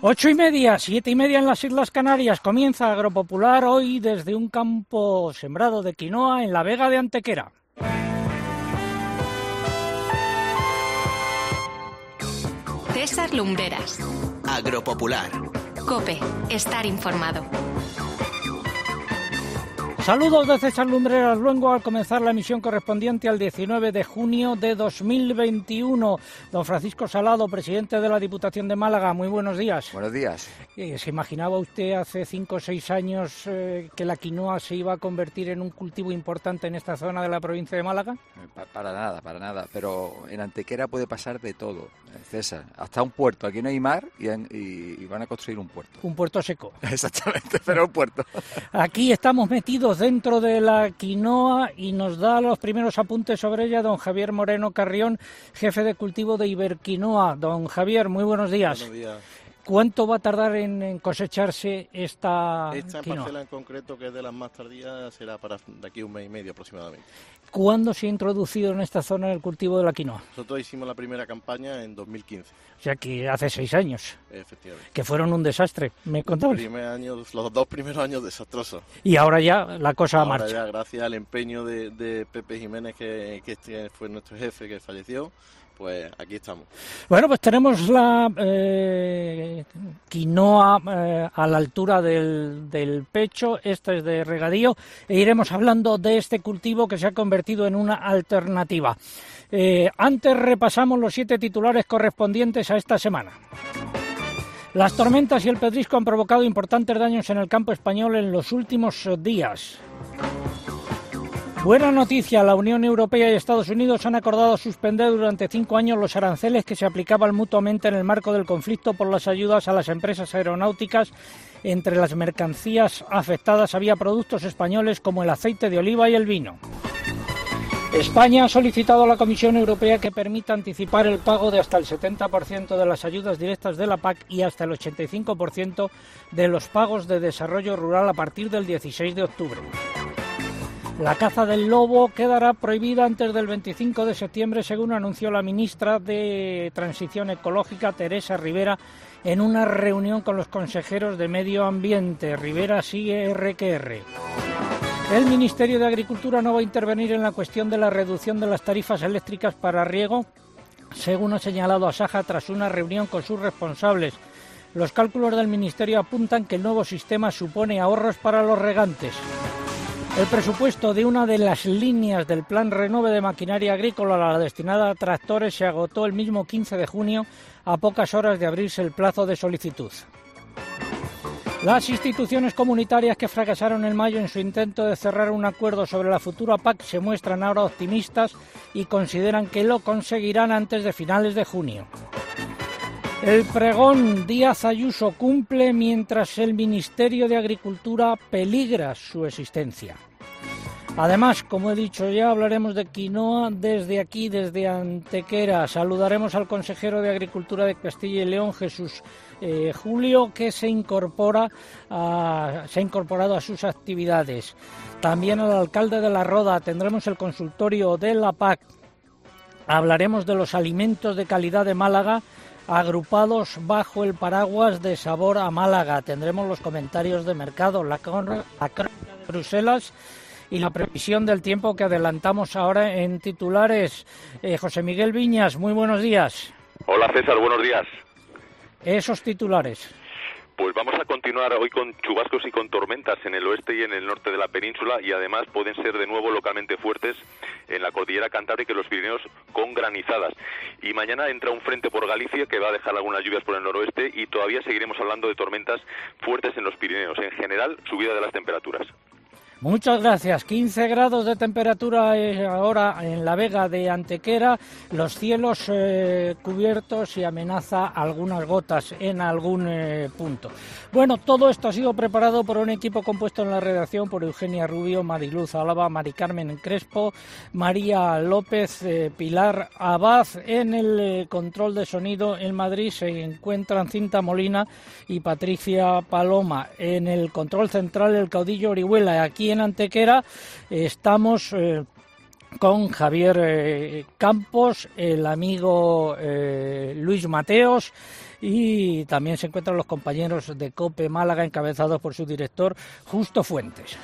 8:30, 7:30 en las Islas Canarias. Comienza Agropopular hoy desde un campo sembrado de quinoa en la Vega de Antequera. César Lumbreras. Agropopular. COPE. Estar informado. Saludos de César Lumbreras Luengo al comenzar la emisión correspondiente al 19 de junio de 2021. Don Francisco Salado, presidente de la Diputación de Málaga, muy buenos días. Buenos días. ¿Se imaginaba usted hace 5 o 6 años que la quinoa se iba a convertir en un cultivo importante en esta zona de la provincia de Málaga? Para nada. Pero en Antequera puede pasar de todo, César. Hasta un puerto. Aquí no hay mar y van a construir un puerto. Un puerto seco. Exactamente, pero un puerto. Aquí estamos metidos dentro de la quinoa y nos da los primeros apuntes sobre ella don Javier Moreno Carrión, jefe de cultivo de Iberquinoa. Don Javier, muy buenos días. Buenos días. ¿Cuánto va a tardar en cosecharse esta quinoa? Parcela en concreto, que es de las más tardías, será para de aquí a 1 mes y medio aproximadamente. ¿Cuándo se ha introducido en esta zona el cultivo de la quinoa? Nosotros hicimos la primera campaña en 2015. O sea que hace 6 años. Efectivamente. Que fueron un desastre, ¿me contabas? Los 2 primeros años desastrosos. Y ahora ya la cosa marcha. Ahora ya, gracias al empeño de Pepe Jiménez, que fue nuestro jefe, que falleció, pues aquí estamos. Bueno, pues tenemos la quinoa a la altura del pecho. Esta es de regadío e iremos hablando de este cultivo que se ha convertido en una alternativa. Antes repasamos los 7 titulares correspondientes a esta semana. Las tormentas y el pedrisco han provocado importantes daños en el campo español en los últimos días. Buena noticia, la Unión Europea y Estados Unidos han acordado suspender durante 5 años los aranceles que se aplicaban mutuamente en el marco del conflicto por las ayudas a las empresas aeronáuticas. Entre las mercancías afectadas había productos españoles como el aceite de oliva y el vino. España ha solicitado a la Comisión Europea que permita anticipar el pago de hasta el 70% de las ayudas directas de la PAC y hasta el 85% de los pagos de desarrollo rural a partir del 16 de octubre. La caza del lobo quedará prohibida antes del 25 de septiembre, según anunció la ministra de Transición Ecológica, Teresa Rivera, en una reunión con los consejeros de Medio Ambiente. Rivera sigue R que R. El Ministerio de Agricultura no va a intervenir en la cuestión de la reducción de las tarifas eléctricas para riego, según ha señalado Asaja tras una reunión con sus responsables. Los cálculos del Ministerio apuntan que el nuevo sistema supone ahorros para los regantes. El presupuesto de una de las líneas del Plan Renove de maquinaria agrícola, la destinada a tractores, se agotó el mismo 15 de junio, a pocas horas de abrirse el plazo de solicitud. Las instituciones comunitarias que fracasaron en mayo en su intento de cerrar un acuerdo sobre la futura PAC se muestran ahora optimistas y consideran que lo conseguirán antes de finales de junio. El pregón Díaz Ayuso cumple mientras el Ministerio de Agricultura peligra su existencia. Además, como he dicho ya, hablaremos de quinoa desde aquí, desde Antequera. Saludaremos al consejero de Agricultura de Castilla y León, Jesús Julio, que se ha incorporado a sus actividades. También al alcalde de La Roda. Tendremos el consultorio de la PAC. Hablaremos de los alimentos de calidad de Málaga, agrupados bajo el paraguas de Sabor a Málaga. Tendremos los comentarios de mercado, la crónica de Bruselas y la previsión del tiempo que adelantamos ahora en titulares. José Miguel Viñas, muy buenos días. Hola César, buenos días. Esos titulares. Pues vamos a continuar hoy con chubascos y con tormentas en el oeste y en el norte de la península, y además pueden ser de nuevo localmente fuertes en la cordillera Cantábrica y los Pirineos, con granizadas. Y mañana entra un frente por Galicia que va a dejar algunas lluvias por el noroeste, y todavía seguiremos hablando de tormentas fuertes en los Pirineos. En general, subida de las temperaturas. Muchas gracias. 15 grados de temperatura ahora en la Vega de Antequera, los cielos cubiertos y amenaza algunas gotas en algún punto. Bueno, todo esto ha sido preparado por un equipo compuesto en la redacción por Eugenia Rubio, Mariluz Álava, Mari Carmen Crespo, María López, Pilar Abad. En el control de sonido en Madrid se encuentran Cinta Molina y Patricia Paloma. En el control central el caudillo Orihuela. Aquí en Antequera estamos con Javier Campos, el amigo Luis Mateos, y también se encuentran los compañeros de COPE Málaga, encabezados por su director, Justo Fuentes.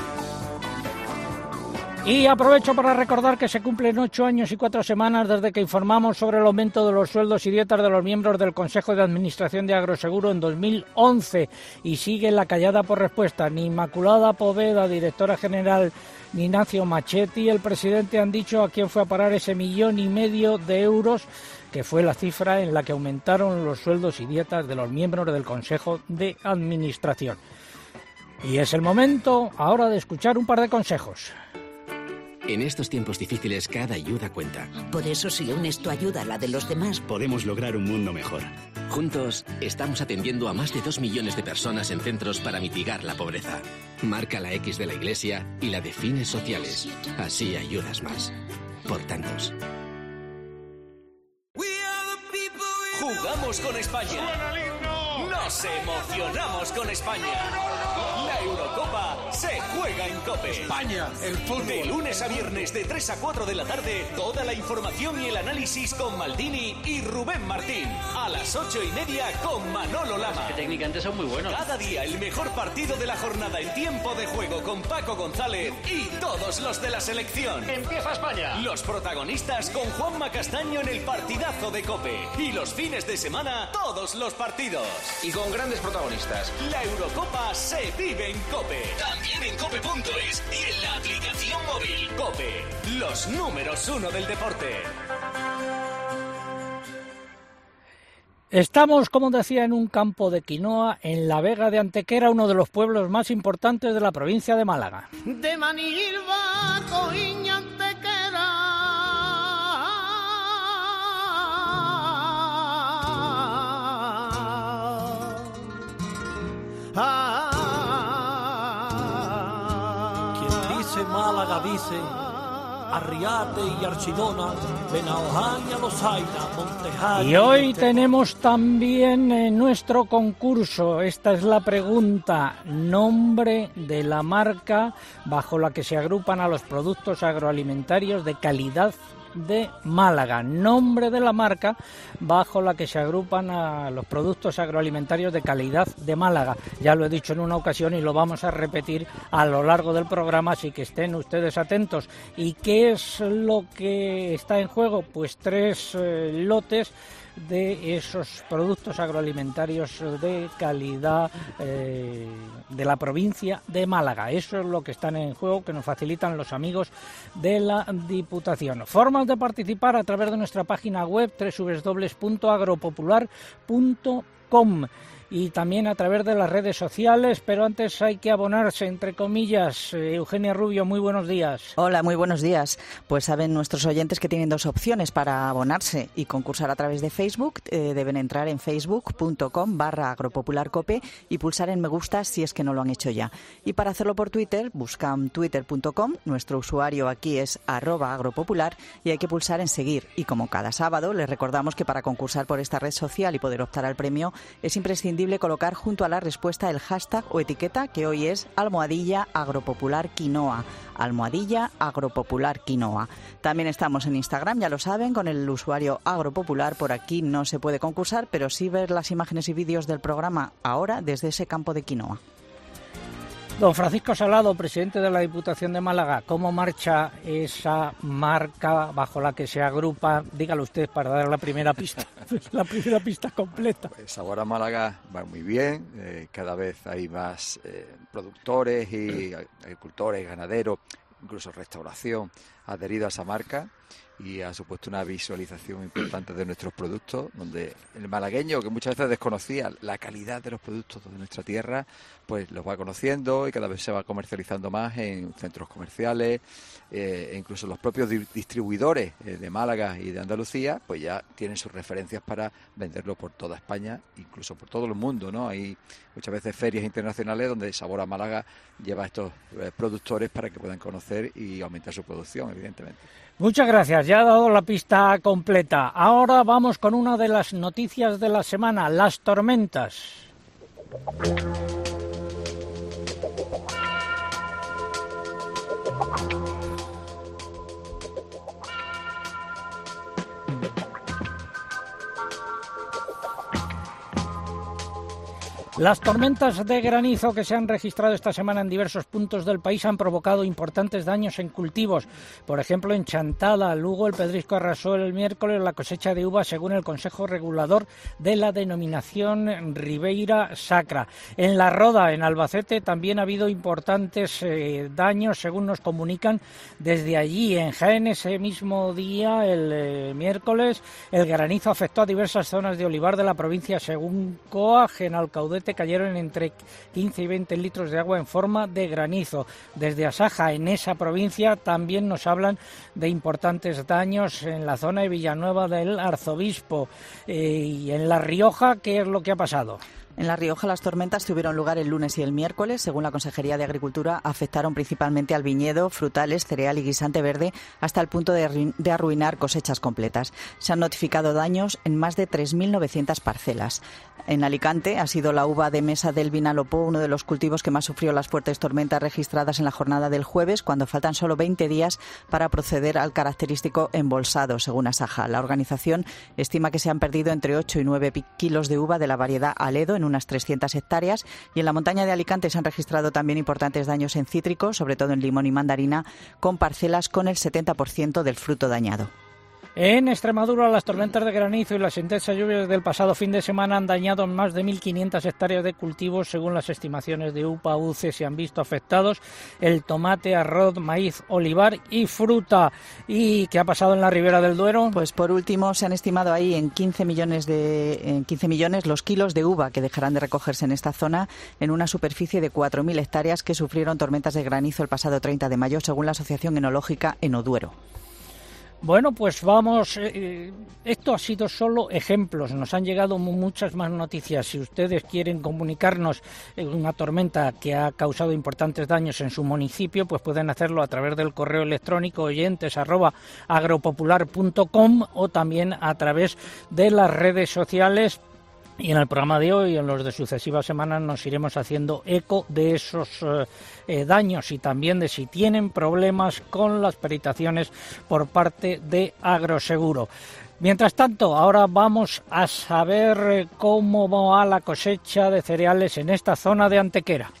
Y aprovecho para recordar que se cumplen 8 años y 4 semanas desde que informamos sobre el aumento de los sueldos y dietas de los miembros del Consejo de Administración de Agroseguro en 2011, y sigue la callada por respuesta. Ni Inmaculada Poveda, directora general, ni Ignacio Machetti, el presidente, han dicho a quién fue a parar ese 1,5 millones de euros, que fue la cifra en la que aumentaron los sueldos y dietas de los miembros del Consejo de Administración. Y es el momento ahora de escuchar un par de consejos. En estos tiempos difíciles, cada ayuda cuenta. Por eso, si unes tu ayuda a la de los demás, podemos lograr un mundo mejor. Juntos, estamos atendiendo a más de 2 millones de personas en centros para mitigar la pobreza. Marca la X de la Iglesia y la de fines sociales. Así ayudas más. Por tantos. Jugamos con España. Nos emocionamos con España. La Eurocopa se juega en COPE. España, el fútbol. De lunes a viernes de 3 a 4 de la tarde, toda la información y el análisis con Maldini y Rubén Martín. A las 8:30 con Manolo Lama. Que técnicamente son muy buenos. Cada día el mejor partido de la jornada en tiempo de juego con Paco González y todos los de la selección. ¡Empieza España! Los protagonistas con Juanma Castaño en el partidazo de COPE. Y los fines de semana, todos los partidos. Y con grandes protagonistas. La Eurocopa se vive en COPE. También en cope.es y en la aplicación móvil. COPE, los números 1 del deporte. Estamos, como decía, en un campo de quinoa en la Vega de Antequera, uno de los pueblos más importantes de la provincia de Málaga. De Manilva, Coiña, Antequera. Quien dice Málaga dice Arriate y Archidona, Benaoján y Alosaina, Montejano. Y hoy tenemos también nuestro concurso. Esta es la pregunta: nombre de la marca bajo la que se agrupan a los productos agroalimentarios de calidad de Málaga. Nombre de la marca bajo la que se agrupan a los productos agroalimentarios de calidad de Málaga. Ya lo he dicho en una ocasión y lo vamos a repetir a lo largo del programa, así que estén ustedes atentos. ¿Y qué es lo que está en juego? Pues 3 lotes de esos productos agroalimentarios de calidad de la provincia de Málaga. Eso es lo que están en juego, que nos facilitan los amigos de la Diputación. Formas de participar a través de nuestra página web www.agropopular.com y también a través de las redes sociales, pero antes hay que abonarse, entre comillas. Eugenia Rubio, muy buenos días. Hola, muy buenos días. Pues saben nuestros oyentes que tienen 2 opciones para abonarse y concursar a través de Facebook. Deben entrar en facebook.com/agropopularcope y pulsar en me gusta si es que no lo han hecho ya. Y para hacerlo por Twitter, buscan twitter.com, nuestro usuario aquí es @agropopular y hay que pulsar en seguir. Y como cada sábado, les recordamos que para concursar por esta red social y poder optar al premio es imprescindible colocar junto a la respuesta el hashtag o etiqueta, que hoy es @agropopularquinoa. @agropopularquinoa. También estamos en Instagram, ya lo saben, con el usuario agropopular. Por aquí no se puede concursar, pero sí ver las imágenes y vídeos del programa ahora desde ese campo de quinoa. Don Francisco Salado, presidente de la Diputación de Málaga, ¿cómo marcha esa marca bajo la que se agrupa? Dígalo usted para dar la primera pista, la primera pista completa. Pues ahora Málaga va muy bien, cada vez hay más productores y agricultores, ganaderos, incluso restauración adherido a esa marca, y ha supuesto una visualización importante de nuestros productos, donde el malagueño, que muchas veces desconocía la calidad de los productos de nuestra tierra, pues los va conociendo y cada vez se va comercializando más en centros comerciales, e incluso los propios distribuidores de Málaga y de Andalucía, pues ya tienen sus referencias para venderlo por toda España, incluso por todo el mundo, ¿no? Hay muchas veces ferias internacionales donde Sabor a Málaga lleva a estos productores para que puedan conocer y aumentar su producción, evidentemente. Muchas gracias, ya ha dado la pista completa. Ahora vamos con una de las noticias de la semana, las tormentas. Las tormentas de granizo que se han registrado esta semana en diversos puntos del país han provocado importantes daños en cultivos. Por ejemplo, en Chantada, Lugo, el pedrisco arrasó el miércoles la cosecha de uva según el Consejo Regulador de la denominación Ribeira Sacra. En La Roda, en Albacete, también ha habido importantes daños, según nos comunican desde allí. En Jaén, ese mismo día, el miércoles, el granizo afectó a diversas zonas de olivar de la provincia. Según COAG, en Alcaudete cayeron entre 15 y 20 litros de agua en forma de granizo. Desde Asaja, en esa provincia, también nos hablan de importantes daños en la zona de Villanueva del Arzobispo. Y en La Rioja, ¿qué es lo que ha pasado? En La Rioja las tormentas tuvieron lugar el lunes y el miércoles. Según la Consejería de Agricultura, afectaron principalmente al viñedo, frutales, cereal y guisante verde, hasta el punto de arruinar cosechas completas. Se han notificado daños en más de 3.900 parcelas. En Alicante ha sido la uva de mesa del Vinalopó uno de los cultivos que más sufrió las fuertes tormentas registradas en la jornada del jueves, cuando faltan solo 20 días para proceder al característico embolsado, según Asaja. La organización estima que se han perdido entre 8 y 9 kilos de uva de la variedad Aledo en unas 300 hectáreas, y en la montaña de Alicante se han registrado también importantes daños en cítricos, sobre todo en limón y mandarina, con parcelas con el 70% del fruto dañado. En Extremadura, las tormentas de granizo y las intensas lluvias del pasado fin de semana han dañado más de 1.500 hectáreas de cultivos. Según las estimaciones de UPA-UCE, se han visto afectados el tomate, arroz, maíz, olivar y fruta. ¿Y qué ha pasado en la Ribera del Duero? Pues por último, se han estimado ahí en 15 millones los kilos de uva que dejarán de recogerse en esta zona, en una superficie de 4.000 hectáreas que sufrieron tormentas de granizo el pasado 30 de mayo, según la Asociación Enológica Enoduero. Bueno, pues vamos, esto ha sido solo ejemplos, nos han llegado muchas más noticias. Si ustedes quieren comunicarnos una tormenta que ha causado importantes daños en su municipio, pues pueden hacerlo a través del correo electrónico oyentes@agropopular.com o también a través de las redes sociales. Y en el programa de hoy, en los de sucesivas semanas, nos iremos haciendo eco de esos daños y también de si tienen problemas con las peritaciones por parte de Agroseguro. Mientras tanto, ahora vamos a saber cómo va la cosecha de cereales en esta zona de Antequera.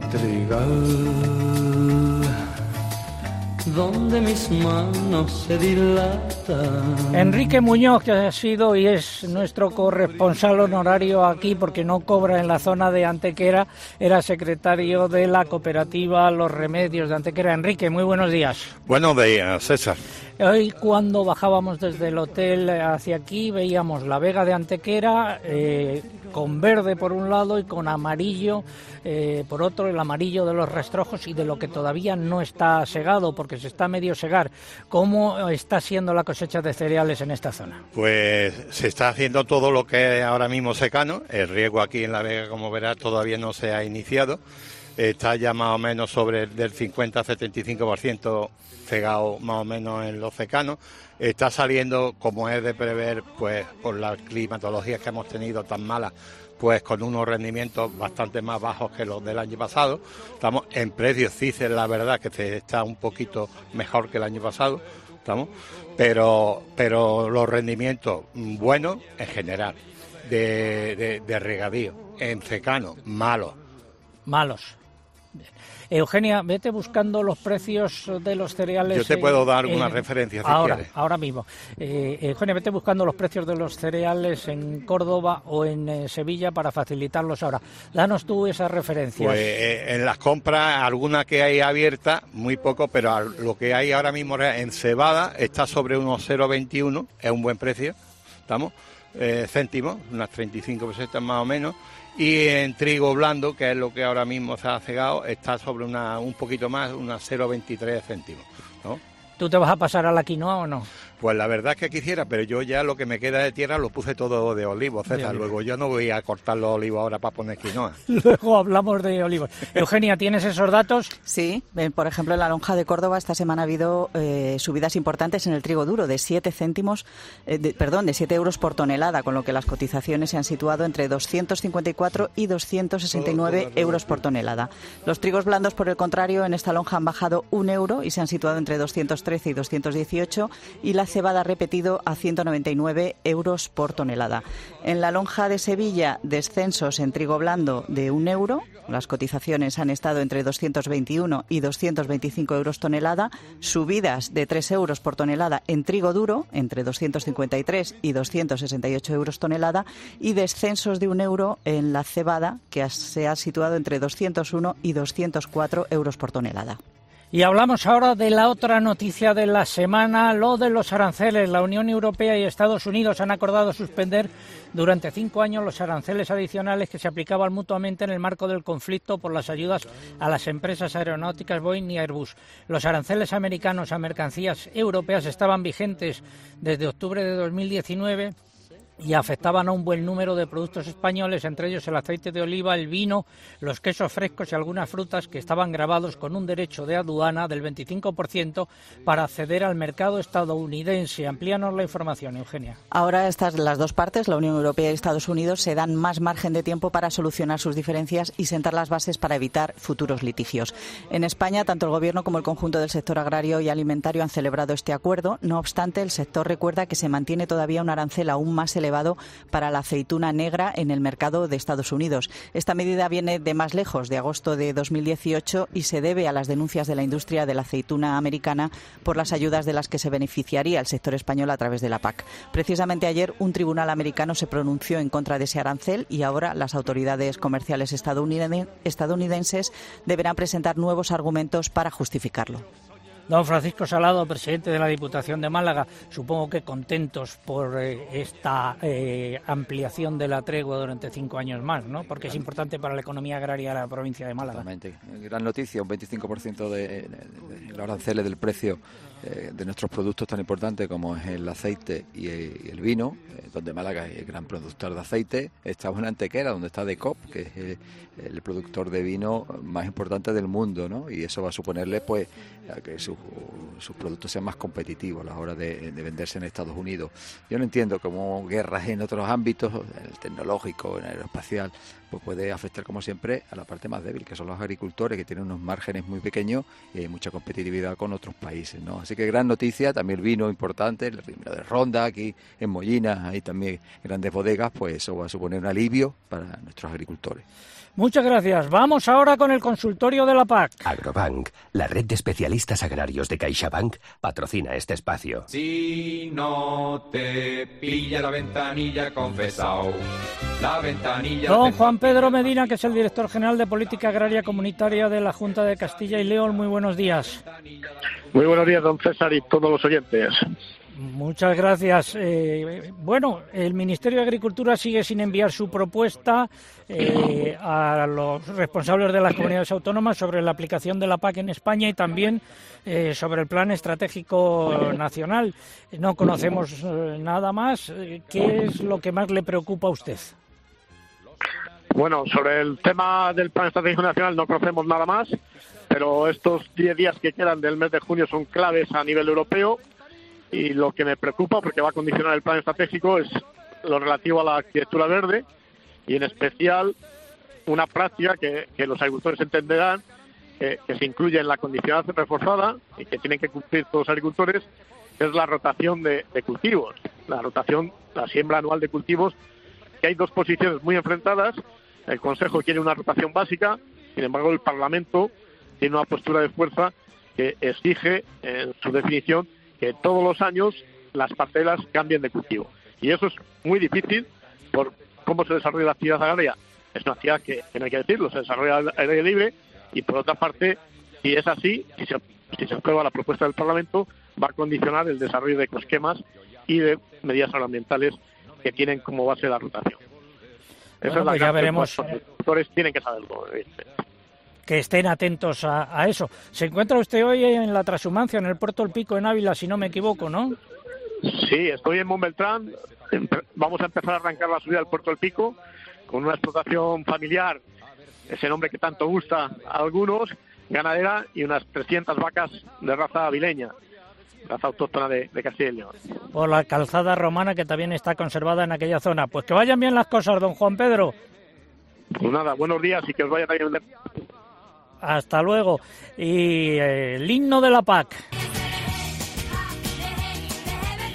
Donde mis manos se dilatan. Enrique Muñoz, que ha sido y es nuestro corresponsal honorario aquí porque no cobra en la zona de Antequera, era secretario de la cooperativa Los Remedios de Antequera. Enrique, muy buenos días. Buenos días, César. Hoy, cuando bajábamos desde el hotel hacia aquí, veíamos la Vega de Antequera con verde por un lado y con amarillo por otro, el amarillo de los rastrojos y de lo que todavía no está segado, porque se está medio segar. ¿Cómo está siendo la cosecha de cereales en esta zona? Pues se está haciendo todo lo que es ahora mismo secano. El riego aquí en la Vega, como verás, todavía no se ha iniciado. Está ya más o menos sobre del 50-75% cegado más o menos en los secanos. Está saliendo, como es de prever, pues por las climatologías que hemos tenido tan malas, pues con unos rendimientos bastante más bajos que los del año pasado. Estamos en precios CICER, la verdad que se está un poquito mejor que el año pasado, pero los rendimientos buenos en general, de regadío. En secano, malos. Eugenia, vete buscando los precios de los cereales. Yo te puedo dar una referencia si quieres. Ahora mismo. Eugenia, vete buscando los precios de los cereales en Córdoba o en Sevilla para facilitarlos ahora. Danos tú esas referencias. Pues en las compras, alguna que hay abierta, muy poco, pero lo que hay ahora mismo en cebada está sobre unos 0,21, es un buen precio, céntimos, unas 35 pesetas más o menos. Y en trigo blando, que es lo que ahora mismo se ha cegado, está sobre un poquito más, unas 0,23 céntimos, ¿no? ¿Tú te vas a pasar a la quinoa o no? Pues la verdad es que quisiera, pero yo ya lo que me queda de tierra lo puse todo de olivos, César. Luego yo no voy a cortar los olivos ahora para poner quinoa. Luego hablamos de olivos. Eugenia, ¿tienes esos datos? Sí, por ejemplo, en la lonja de Córdoba esta semana ha habido subidas importantes en el trigo duro de 7 euros por tonelada, con lo que las cotizaciones se han situado entre 254 y 269 euros por tonelada. Los trigos blandos, por el contrario, en esta lonja han bajado 1 euro y se han situado entre 213 y 218, y la cebada repetido a 199 euros por tonelada. En la lonja de Sevilla, descensos en trigo blando de 1 euro. Las cotizaciones han estado entre 221 y 225 euros tonelada. Subidas de 3 euros por tonelada en trigo duro, entre 253 y 268 euros tonelada. Y descensos de 1 euro en la cebada, que se ha situado entre 201 y 204 euros por tonelada. Y hablamos ahora de la otra noticia de la semana, lo de los aranceles. La Unión Europea y Estados Unidos han acordado suspender durante 5 años los aranceles adicionales que se aplicaban mutuamente en el marco del conflicto por las ayudas a las empresas aeronáuticas Boeing y Airbus. Los aranceles americanos a mercancías europeas estaban vigentes desde octubre de 2019 y afectaban a un buen número de productos españoles, entre ellos el aceite de oliva, el vino, los quesos frescos y algunas frutas que estaban gravados con un derecho de aduana del 25% para acceder al mercado estadounidense. Amplíanos la información, Eugenia. Ahora las dos partes, la Unión Europea y Estados Unidos, se dan más margen de tiempo para solucionar sus diferencias y sentar las bases para evitar futuros litigios. En España, tanto el Gobierno como el conjunto del sector agrario y alimentario han celebrado este acuerdo. No obstante, el sector recuerda que se mantiene todavía un arancel aún más elevado para la aceituna negra en el mercado de Estados Unidos. Esta medida viene de más lejos, de agosto de 2018, y se debe a las denuncias de la industria de la aceituna americana por las ayudas de las que se beneficiaría el sector español a través de la PAC. Precisamente ayer un tribunal americano se pronunció en contra de ese arancel y ahora las autoridades comerciales estadounidenses deberán presentar nuevos argumentos para justificarlo. Don Francisco Salado, presidente de la Diputación de Málaga, supongo que contentos por esta ampliación de la tregua durante 5 años más, ¿no? Porque es importante para la economía agraria de la provincia de Málaga. Totalmente. Gran noticia, un 25% de los aranceles del precio de nuestros productos tan importantes como es el aceite y el vino, donde Málaga es el gran productor de aceite. Estamos en Antequera, donde está DECOP, que es el productor de vino más importante del mundo, ¿no? Y eso va a suponerle pues que sus productos sean más competitivos a la hora de venderse en Estados Unidos. Yo no entiendo cómo guerras en otros ámbitos, en el tecnológico, en el aeroespacial, pues puede afectar como siempre a la parte más débil, que son los agricultores, que tienen unos márgenes muy pequeños y hay mucha competitividad con otros países, ¿no? Así que gran noticia, también el vino importante, el vino de Ronda, aquí en Mollina, hay también grandes bodegas, pues eso va a suponer un alivio para nuestros agricultores. Muchas gracias. Vamos ahora con el consultorio de la PAC. Agrobank, la red de especialistas agrarios de CaixaBank, patrocina este espacio. Si no te pilla la ventanilla, confesao. La ventanilla. Don Juan Pedro Medina, que es el director general de Política Agraria Comunitaria de la Junta de Castilla y León. Muy buenos días. Muy buenos días, don César, y todos los oyentes. Muchas gracias. Bueno, el Ministerio de Agricultura sigue sin enviar su propuesta a los responsables de las comunidades autónomas sobre la aplicación de la PAC en España y también sobre el Plan Estratégico Nacional. No conocemos nada más. ¿Qué es lo que más le preocupa a usted? Bueno, sobre el tema del Plan Estratégico Nacional no conocemos nada más, pero estos 10 días que quedan del mes de junio son claves a nivel europeo. Y lo que me preocupa, porque va a condicionar el plan estratégico, es lo relativo a la arquitectura verde y en especial una práctica que los agricultores entenderán que se incluye en la condicional reforzada y que tienen que cumplir todos los agricultores, que es la rotación de cultivos, la siembra anual de cultivos, que hay dos posiciones muy enfrentadas. El Consejo quiere una rotación básica, sin embargo el Parlamento tiene una postura de fuerza que exige en su definición que todos los años las parcelas cambien de cultivo. Y eso es muy difícil por cómo se desarrolla la actividad agraria. Es una actividad que no hay que decirlo, se desarrolla al aire libre y por otra parte, si es así, si se aprueba la propuesta del Parlamento, va a condicionar el desarrollo de ecosquemas y de medidas agroambientales que tienen como base la rotación. Bueno, pues ya veremos. Los agricultores tienen que saberlo. Que estén atentos a eso. Se encuentra usted hoy en la Trashumancia, en el Puerto del Pico, en Ávila, si no me equivoco, ¿no? Sí, estoy en Montbeltrán. Vamos a empezar a arrancar la subida al Puerto del Pico con una explotación familiar, ese nombre que tanto gusta a algunos, ganadera, y unas 300 vacas de raza avileña, raza autóctona de Castilla y León. Por la calzada romana que también está conservada en aquella zona. Pues que vayan bien las cosas, don Juan Pedro. Pues nada, buenos días y que os vaya también bien. Hasta luego. Y el himno de la PAC.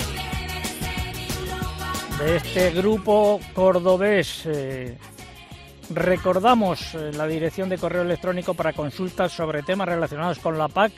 de este grupo cordobés. Recordamos la dirección de correo electrónico para consultas sobre temas relacionados con la PAC,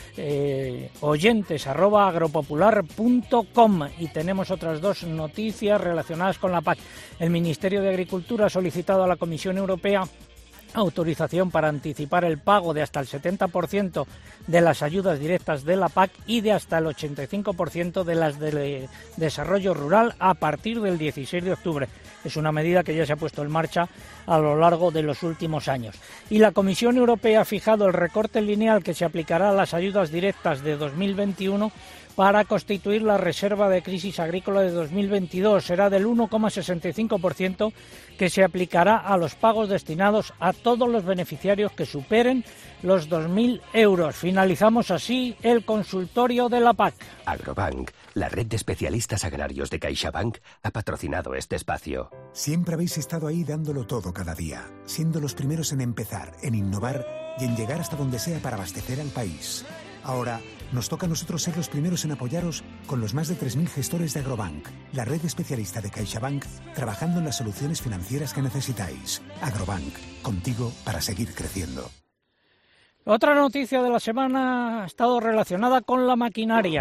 oyentes@agropopular.com. Y tenemos otras dos noticias relacionadas con la PAC. El Ministerio de Agricultura ha solicitado a la Comisión Europea autorización para anticipar el pago de hasta el 70% de las ayudas directas de la PAC y de hasta el 85% de las de desarrollo rural a partir del 16 de octubre. Es una medida que ya se ha puesto en marcha a lo largo de los últimos años. Y la Comisión Europea ha fijado el recorte lineal que se aplicará a las ayudas directas de 2021 para constituir la reserva de crisis agrícola de 2022. Será del 1,65% que se aplicará a los pagos destinados a todos los beneficiarios que superen los 2.000 euros. Finalizamos así el consultorio de la PAC. Agrobank, la red de especialistas agrarios de CaixaBank, ha patrocinado este espacio. Siempre habéis estado ahí dándolo todo cada día, siendo los primeros en empezar, en innovar y en llegar hasta donde sea para abastecer al país. Ahora nos toca a nosotros ser los primeros en apoyaros con los más de 3.000 gestores de Agrobank, la red especialista de CaixaBank, trabajando en las soluciones financieras que necesitáis. Agrobank, contigo para seguir creciendo. Otra noticia de la semana ha estado relacionada con la maquinaria.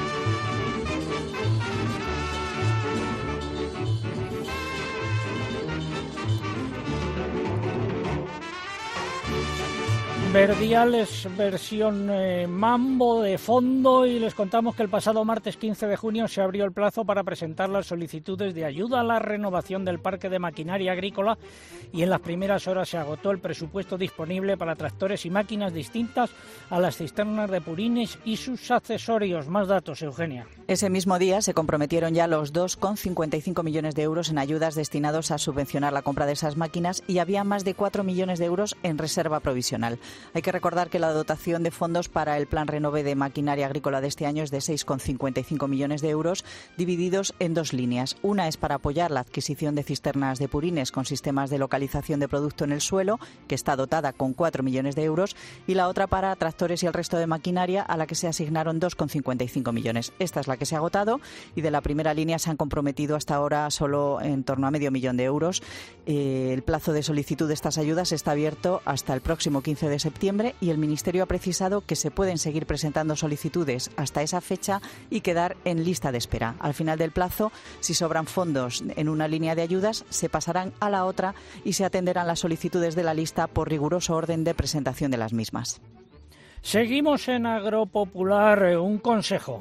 Verdiales versión Mambo de fondo, y les contamos que el pasado martes 15 de junio se abrió el plazo para presentar las solicitudes de ayuda a la renovación del parque de maquinaria agrícola, y en las primeras horas se agotó el presupuesto disponible para tractores y máquinas distintas a las cisternas de purines y sus accesorios. Más datos, Eugenia. Ese mismo día se comprometieron ya los 2,55 millones de euros en ayudas destinados a subvencionar la compra de esas máquinas, y había más de 4 millones de euros en reserva provisional. Hay que recordar que la dotación de fondos para el Plan Renove de maquinaria agrícola de este año es de 6,55 millones de euros, divididos en dos líneas. Una es para apoyar la adquisición de cisternas de purines con sistemas de localización de producto en el suelo, que está dotada con 4 millones de euros, y la otra para tractores y el resto de maquinaria, a la que se asignaron 2,55 millones. Esta es la que se ha agotado, y de la primera línea se han comprometido hasta ahora solo en torno a medio millón de euros. El plazo de solicitud de estas ayudas está abierto hasta el próximo 15 de septiembre, y el Ministerio ha precisado que se pueden seguir presentando solicitudes hasta esa fecha y quedar en lista de espera. Al final del plazo, si sobran fondos en una línea de ayudas, se pasarán a la otra y se atenderán las solicitudes de la lista por riguroso orden de presentación de las mismas. Seguimos en Agropopular. Un consejo.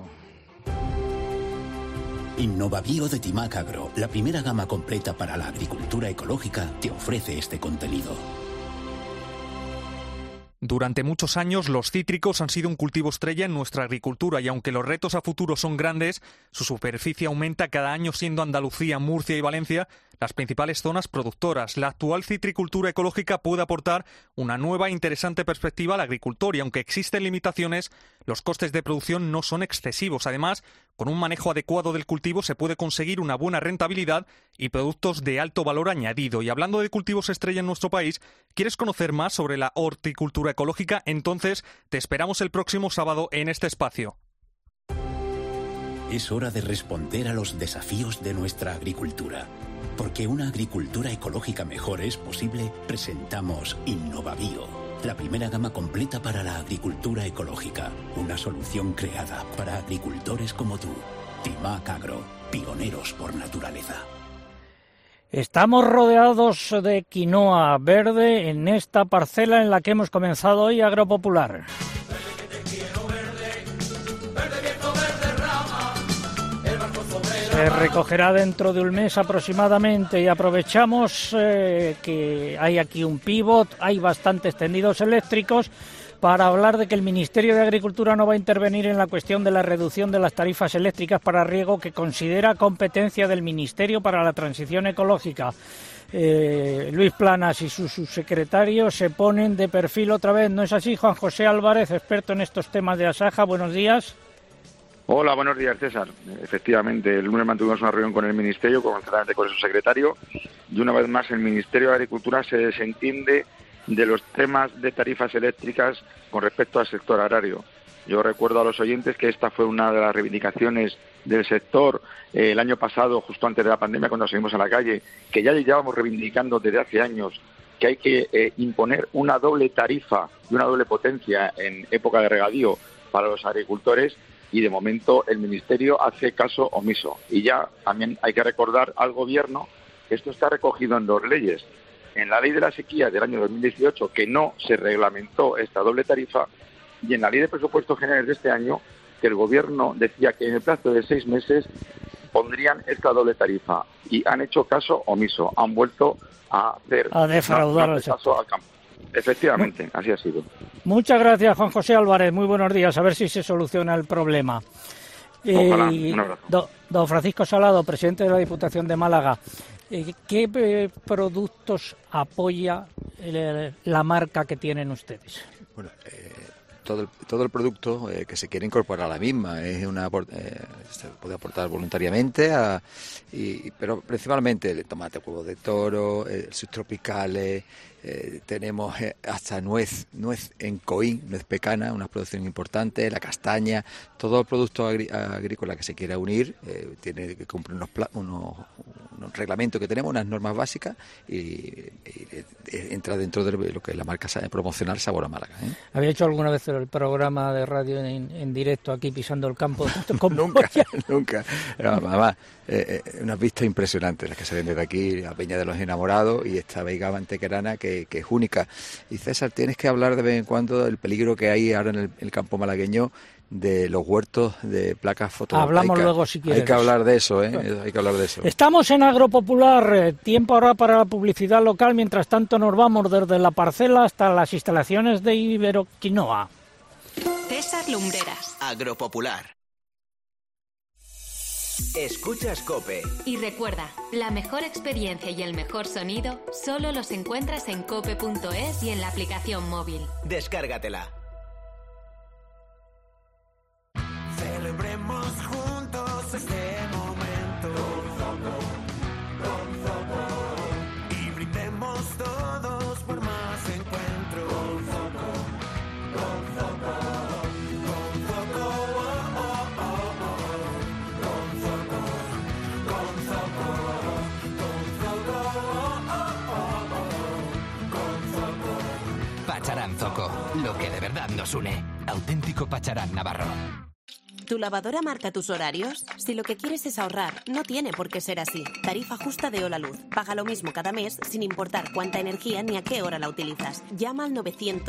Innovabio de Timac Agro, la primera gama completa para la agricultura ecológica, te ofrece este contenido. Durante muchos años los cítricos han sido un cultivo estrella en nuestra agricultura, y aunque los retos a futuro son grandes, su superficie aumenta cada año, siendo Andalucía, Murcia y Valencia las principales zonas productoras. La actual citricultura ecológica puede aportar una nueva e interesante perspectiva al agricultor, y aunque existen limitaciones, los costes de producción no son excesivos. Además, con un manejo adecuado del cultivo se puede conseguir una buena rentabilidad y productos de alto valor añadido. Y hablando de cultivos estrella en nuestro país, ¿quieres conocer más sobre la horticultura ecológica? Entonces te esperamos el próximo sábado en este espacio. Es hora de responder a los desafíos de nuestra agricultura. Porque una agricultura ecológica mejor es posible, presentamos Innovabio, la primera gama completa para la agricultura ecológica. Una solución creada para agricultores como tú. Timac Agro, pioneros por naturaleza. Estamos rodeados de quinoa verde en esta parcela en la que hemos comenzado hoy Agropopular. Se recogerá dentro de un mes aproximadamente, y aprovechamos que hay aquí un pivot, hay bastantes tendidos eléctricos, para hablar de que el Ministerio de Agricultura no va a intervenir en la cuestión de la reducción de las tarifas eléctricas para riego, que considera competencia del Ministerio para la Transición Ecológica. Luis Planas y su subsecretario se ponen de perfil otra vez, ¿no es así? Juan José Álvarez, experto en estos temas de Asaja, buenos días. Hola, buenos días, César. Efectivamente, el lunes mantuvimos una reunión con el Ministerio, concretamente con el subsecretario, y una vez más el Ministerio de Agricultura se desentiende de los temas de tarifas eléctricas con respecto al sector agrario. Yo recuerdo a los oyentes que esta fue una de las reivindicaciones del sector el año pasado, justo antes de la pandemia, cuando salimos a la calle, que ya llevábamos reivindicando desde hace años que hay que imponer una doble tarifa y una doble potencia en época de regadío para los agricultores, y de momento el Ministerio hace caso omiso. Y ya también hay que recordar al Gobierno que esto está recogido en 2 leyes. En la Ley de la Sequía del año 2018, que no se reglamentó esta doble tarifa, y en la Ley de Presupuestos Generales de este año, que el Gobierno decía que en el plazo de 6 meses pondrían esta doble tarifa. Y han hecho caso omiso, han vuelto a defraudar al sector. Al campo. Efectivamente, así ha sido. Muchas gracias, Juan José Álvarez. Muy buenos días. A ver si se soluciona el problema. Ojalá. Un abrazo. Don Francisco Salado, presidente de la Diputación de Málaga. ¿Qué productos apoya la marca que tienen ustedes? Bueno, todo el producto que se quiere incorporar a la misma es se puede aportar voluntariamente, pero principalmente el tomate, huevo de toro, subtropicales, tenemos hasta nuez en Coín, nuez pecana, una producción importante, la castaña, todo el producto agrícola que se quiera unir tiene que cumplir unos reglamentos que tenemos, unas normas básicas y entra dentro de lo que es la marca promocional Sabor a Málaga. ¿Había hecho alguna vez el programa de radio en directo aquí pisando el campo? Nunca. Además, unas vistas impresionantes las que se ven desde aquí, la Peña de los Enamorados y esta veiga mantequerana que es única. Y César, tienes que hablar de vez en cuando del peligro que hay ahora en el campo malagueño de los huertos de placas fotovoltaicas. Hablamos luego si quieres. Hay que hablar de eso, hay que hablar de eso. Estamos en Agropopular, tiempo ahora para la publicidad local, mientras tanto nos vamos desde la parcela hasta las instalaciones de Iberoquinoa. César Lumbreras. Agropopular. Escuchas COPE. Y recuerda, la mejor experiencia y el mejor sonido solo los encuentras en cope.es y en la aplicación móvil. Descárgatela. Celebremos juntos este momento con Zoco, y brindemos todos por más encuentros con Zoco, Pacharán Zoco, lo que de verdad nos une. Auténtico Pacharán navarro. ¿Tu lavadora marca tus horarios? Si lo que quieres es ahorrar, no tiene por qué ser así. Tarifa justa de Hola Luz. Paga lo mismo cada mes sin importar cuánta energía ni a qué hora la utilizas. Llama al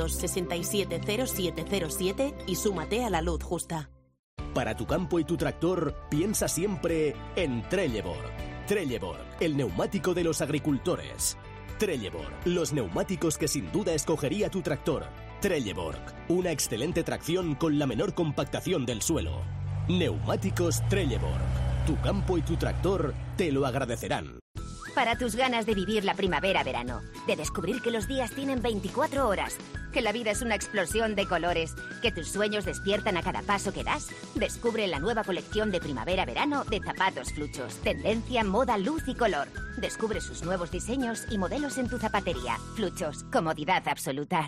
967-0707 y súmate a la luz justa. Para tu campo y tu tractor, piensa siempre en Trelleborg. Trelleborg, el neumático de los agricultores. Trelleborg, los neumáticos que sin duda escogería tu tractor. Trelleborg, una excelente tracción con la menor compactación del suelo. Neumáticos Trelleborg, tu campo y tu tractor te lo agradecerán. Para tus ganas de vivir la primavera-verano, de descubrir que los días tienen 24 horas, que la vida es una explosión de colores, que tus sueños despiertan a cada paso que das, descubre la nueva colección de primavera-verano de zapatos Fluchos. Tendencia, moda, luz y color. Descubre sus nuevos diseños y modelos en tu zapatería. Fluchos, comodidad absoluta.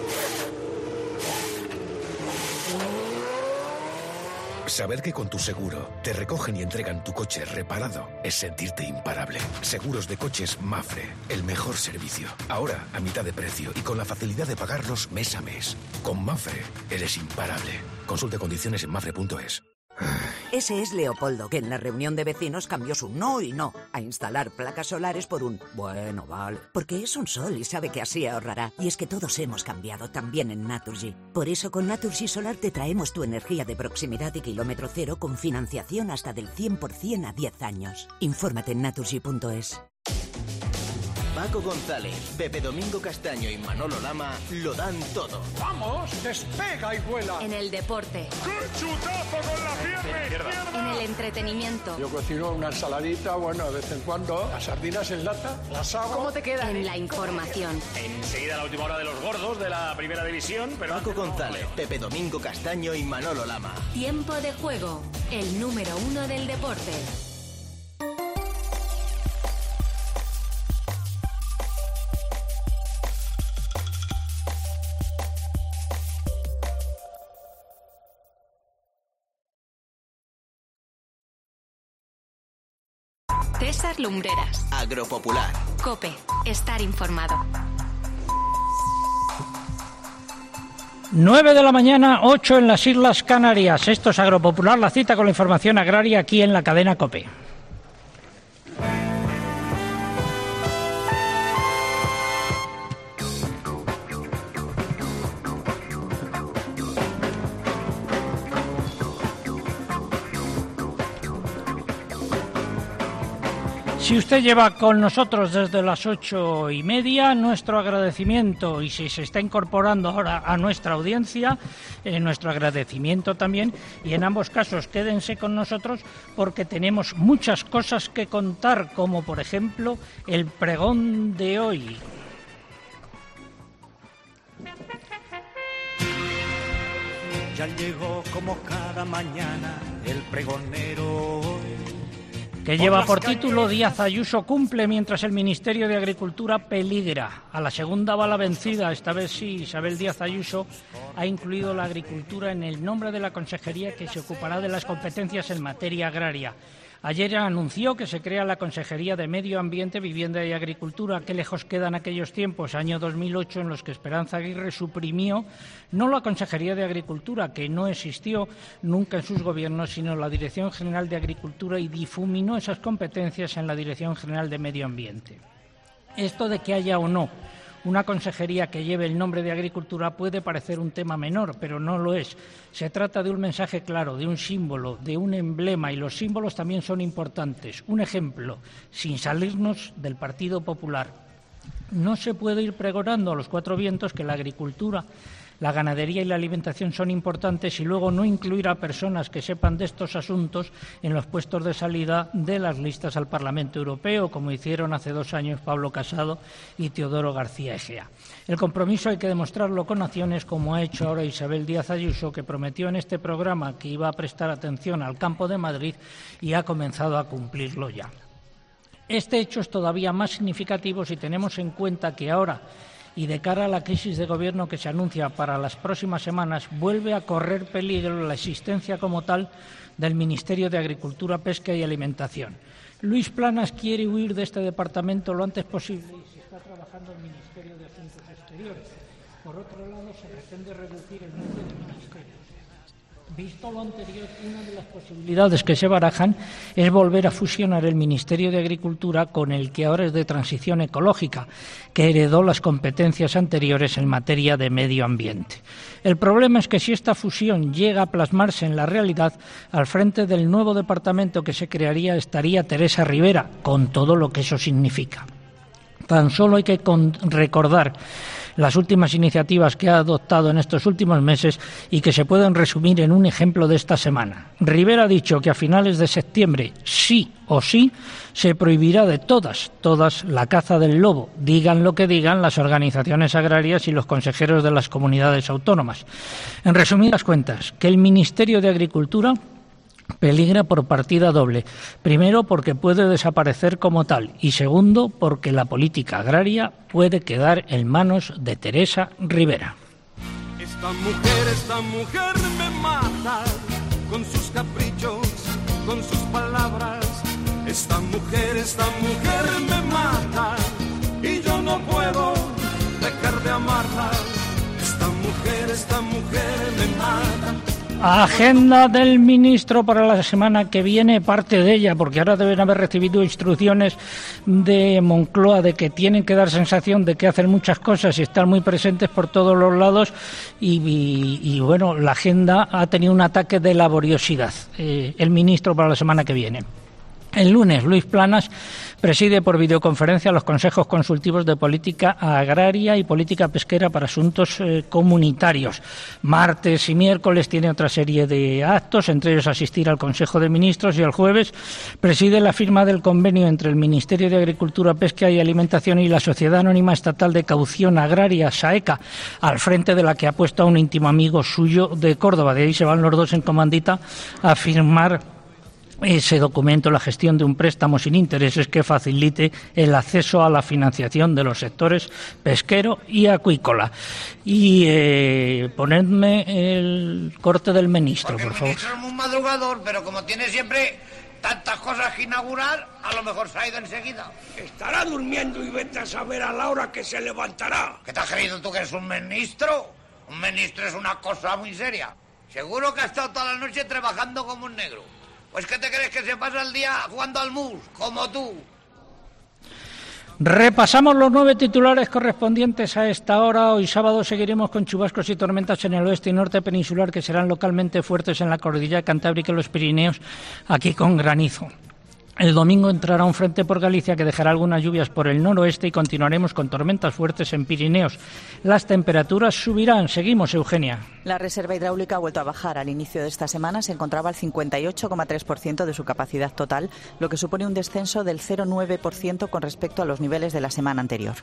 Saber que con tu seguro te recogen y entregan tu coche reparado es sentirte imparable. Seguros de coches Mafre, el mejor servicio. Ahora a mitad de precio y con la facilidad de pagarlos mes a mes. Con Mafre eres imparable. Consulte condiciones en mafre.es. Ese es Leopoldo, que en la reunión de vecinos cambió su no y no a instalar placas solares por un bueno, vale. Porque es un sol y sabe que así ahorrará. Y es que todos hemos cambiado, también en Naturgy. Por eso con Naturgy Solar te traemos tu energía de proximidad y kilómetro cero con financiación hasta del 100% a 10 años. Infórmate en naturgy.es. Paco González, Pepe Domingo Castaño y Manolo Lama lo dan todo. ¡Vamos! ¡Despega y vuela! En el deporte. ¡Qué chutazo con la pierna izquierda! En el entretenimiento. Yo cocino una ensaladita, bueno, de vez en cuando. Las sardinas en lata, las hago. ¿Cómo te quedan? En la información. Enseguida la última hora de los gordos de la primera división. Pero Paco González, Pepe Domingo Castaño y Manolo Lama. Tiempo de juego. El número 1 del deporte. las lumbreras. Agropopular. COPE. Estar informado. 9 de la mañana, 8 en las Islas Canarias. Esto es Agropopular, la cita con la información agraria aquí en la cadena COPE. Si usted lleva con nosotros desde las 8:30, nuestro agradecimiento, y si se está incorporando ahora a nuestra audiencia, nuestro agradecimiento también, y en ambos casos quédense con nosotros porque tenemos muchas cosas que contar, como por ejemplo el pregón de hoy. Ya llegó como cada mañana el pregonero hoy, que lleva por título Díaz Ayuso cumple mientras el Ministerio de Agricultura peligra. A la segunda bala vencida, esta vez sí, Isabel Díaz Ayuso ha incluido la agricultura en el nombre de la consejería que se ocupará de las competencias en materia agraria. Ayer anunció que se crea la Consejería de Medio Ambiente, Vivienda y Agricultura. Qué lejos quedan aquellos tiempos, año 2008, en los que Esperanza Aguirre suprimió no la Consejería de Agricultura, que no existió nunca en sus gobiernos, sino la Dirección General de Agricultura, y difuminó esas competencias en la Dirección General de Medio Ambiente. Esto de que haya o no una consejería que lleve el nombre de Agricultura puede parecer un tema menor, pero no lo es. Se trata de un mensaje claro, de un símbolo, de un emblema, y los símbolos también son importantes. Un ejemplo, sin salirnos del Partido Popular. No se puede ir pregonando a los cuatro vientos que la agricultura, la ganadería y la alimentación son importantes y luego no incluir a personas que sepan de estos asuntos en los puestos de salida de las listas al Parlamento Europeo, como hicieron hace 2 años Pablo Casado y Teodoro García Egea. El compromiso hay que demostrarlo con acciones, como ha hecho ahora Isabel Díaz Ayuso, que prometió en este programa que iba a prestar atención al campo de Madrid y ha comenzado a cumplirlo ya. Este hecho es todavía más significativo si tenemos en cuenta que ahora, y de cara a la crisis de gobierno que se anuncia para las próximas semanas, vuelve a correr peligro la existencia como tal del Ministerio de Agricultura, Pesca y Alimentación. Luis Planas quiere huir de este departamento lo antes posible y se está trabajando en el Ministerio de Asuntos Exteriores. Por otro lado, se pretende reducir el número de ministerios. Visto lo anterior, una de las posibilidades que se barajan es volver a fusionar el Ministerio de Agricultura con el que ahora es de Transición Ecológica, que heredó las competencias anteriores en materia de medio ambiente. El problema es que si esta fusión llega a plasmarse en la realidad, al frente del nuevo departamento que se crearía estaría Teresa Rivera, con todo lo que eso significa. Tan solo hay que recordar las últimas iniciativas que ha adoptado en estos últimos meses y que se pueden resumir en un ejemplo de esta semana. Rivera ha dicho que a finales de septiembre, sí o sí, se prohibirá de todas la caza del lobo, digan lo que digan las organizaciones agrarias y los consejeros de las comunidades autónomas. En resumidas cuentas, que el Ministerio de Agricultura peligra por partida doble. Primero, porque puede desaparecer como tal, y segundo, porque la política agraria puede quedar en manos de Teresa Rivera. Esta mujer me mata con sus caprichos, con sus palabras. Esta mujer me mata y yo no puedo dejar de amarla. Esta mujer me mata. Agenda del ministro para la semana que viene, parte de ella, porque ahora deben haber recibido instrucciones de Moncloa de que tienen que dar sensación de que hacen muchas cosas y están muy presentes por todos los lados y bueno, la agenda ha tenido un ataque de laboriosidad, el ministro para la semana que viene. El lunes, Luis Planas preside por videoconferencia los consejos consultivos de política agraria y política pesquera para asuntos comunitarios. Martes y miércoles tiene otra serie de actos, entre ellos asistir al Consejo de Ministros, y el jueves preside la firma del convenio entre el Ministerio de Agricultura, Pesca y Alimentación y la Sociedad Anónima Estatal de Caución Agraria, SAECA, al frente de la que ha puesto a un íntimo amigo suyo de Córdoba. De ahí se van los dos en comandita a firmar ese documento, la gestión de un préstamo sin intereses que facilite el acceso a la financiación de los sectores pesquero y acuícola. Y ponedme el corte del ministro, por favor. El ministro es muy madrugador, pero como tiene siempre tantas cosas que inaugurar, a lo mejor se ha ido enseguida. Estará durmiendo y vete a saber a la hora que se levantará. ¿Qué te has creído tú que eres un ministro? Un ministro es una cosa muy seria. Seguro que ha estado toda la noche trabajando como un negro. Pues ¿qué te crees que se pasa el día jugando al mus, como tú? Repasamos los 9 titulares correspondientes a esta hora. Hoy sábado seguiremos con chubascos y tormentas en el oeste y norte peninsular que serán localmente fuertes en la cordillera cantábrica y los Pirineos, aquí con granizo. El domingo entrará un frente por Galicia que dejará algunas lluvias por el noroeste y continuaremos con tormentas fuertes en Pirineos. Las temperaturas subirán. Seguimos, Eugenia. La reserva hidráulica ha vuelto a bajar. Al inicio de esta semana se encontraba al 58,3% de su capacidad total, lo que supone un descenso del 0,9% con respecto a los niveles de la semana anterior.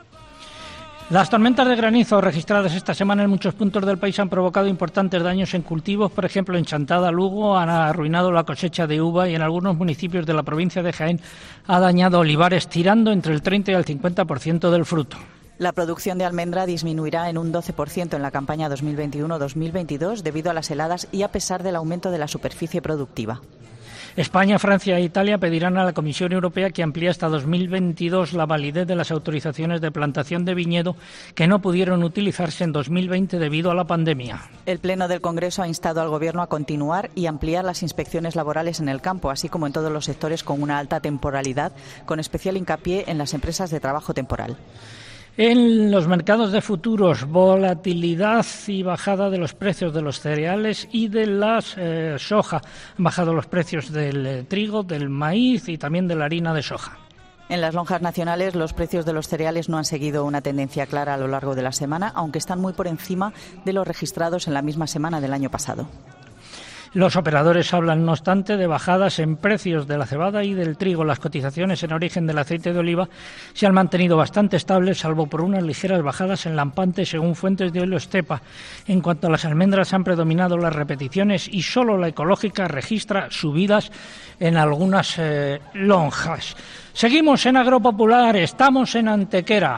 Las tormentas de granizo registradas esta semana en muchos puntos del país han provocado importantes daños en cultivos. Por ejemplo, en Chantada, Lugo, han arruinado la cosecha de uva y en algunos municipios de la provincia de Jaén ha dañado olivares, tirando entre el 30 y el 50% del fruto. La producción de almendra disminuirá en un 12% en la campaña 2021-2022 debido a las heladas y a pesar del aumento de la superficie productiva. España, Francia e Italia pedirán a la Comisión Europea que amplíe hasta 2022 la validez de las autorizaciones de plantación de viñedo que no pudieron utilizarse en 2020 debido a la pandemia. El Pleno del Congreso ha instado al Gobierno a continuar y ampliar las inspecciones laborales en el campo, así como en todos los sectores con una alta temporalidad, con especial hincapié en las empresas de trabajo temporal. En los mercados de futuros, volatilidad y bajada de los precios de los cereales y de las soja. Han bajado los precios del trigo, del maíz y también de la harina de soja. En las lonjas nacionales, los precios de los cereales no han seguido una tendencia clara a lo largo de la semana, aunque están muy por encima de los registrados en la misma semana del año pasado. Los operadores hablan, no obstante, de bajadas en precios de la cebada y del trigo. Las cotizaciones en origen del aceite de oliva se han mantenido bastante estables, salvo por unas ligeras bajadas en lampante, según fuentes de Oilo Estepa. En cuanto a las almendras, han predominado las repeticiones y solo la ecológica registra subidas en algunas lonjas. Seguimos en Agropopular, estamos en Antequera.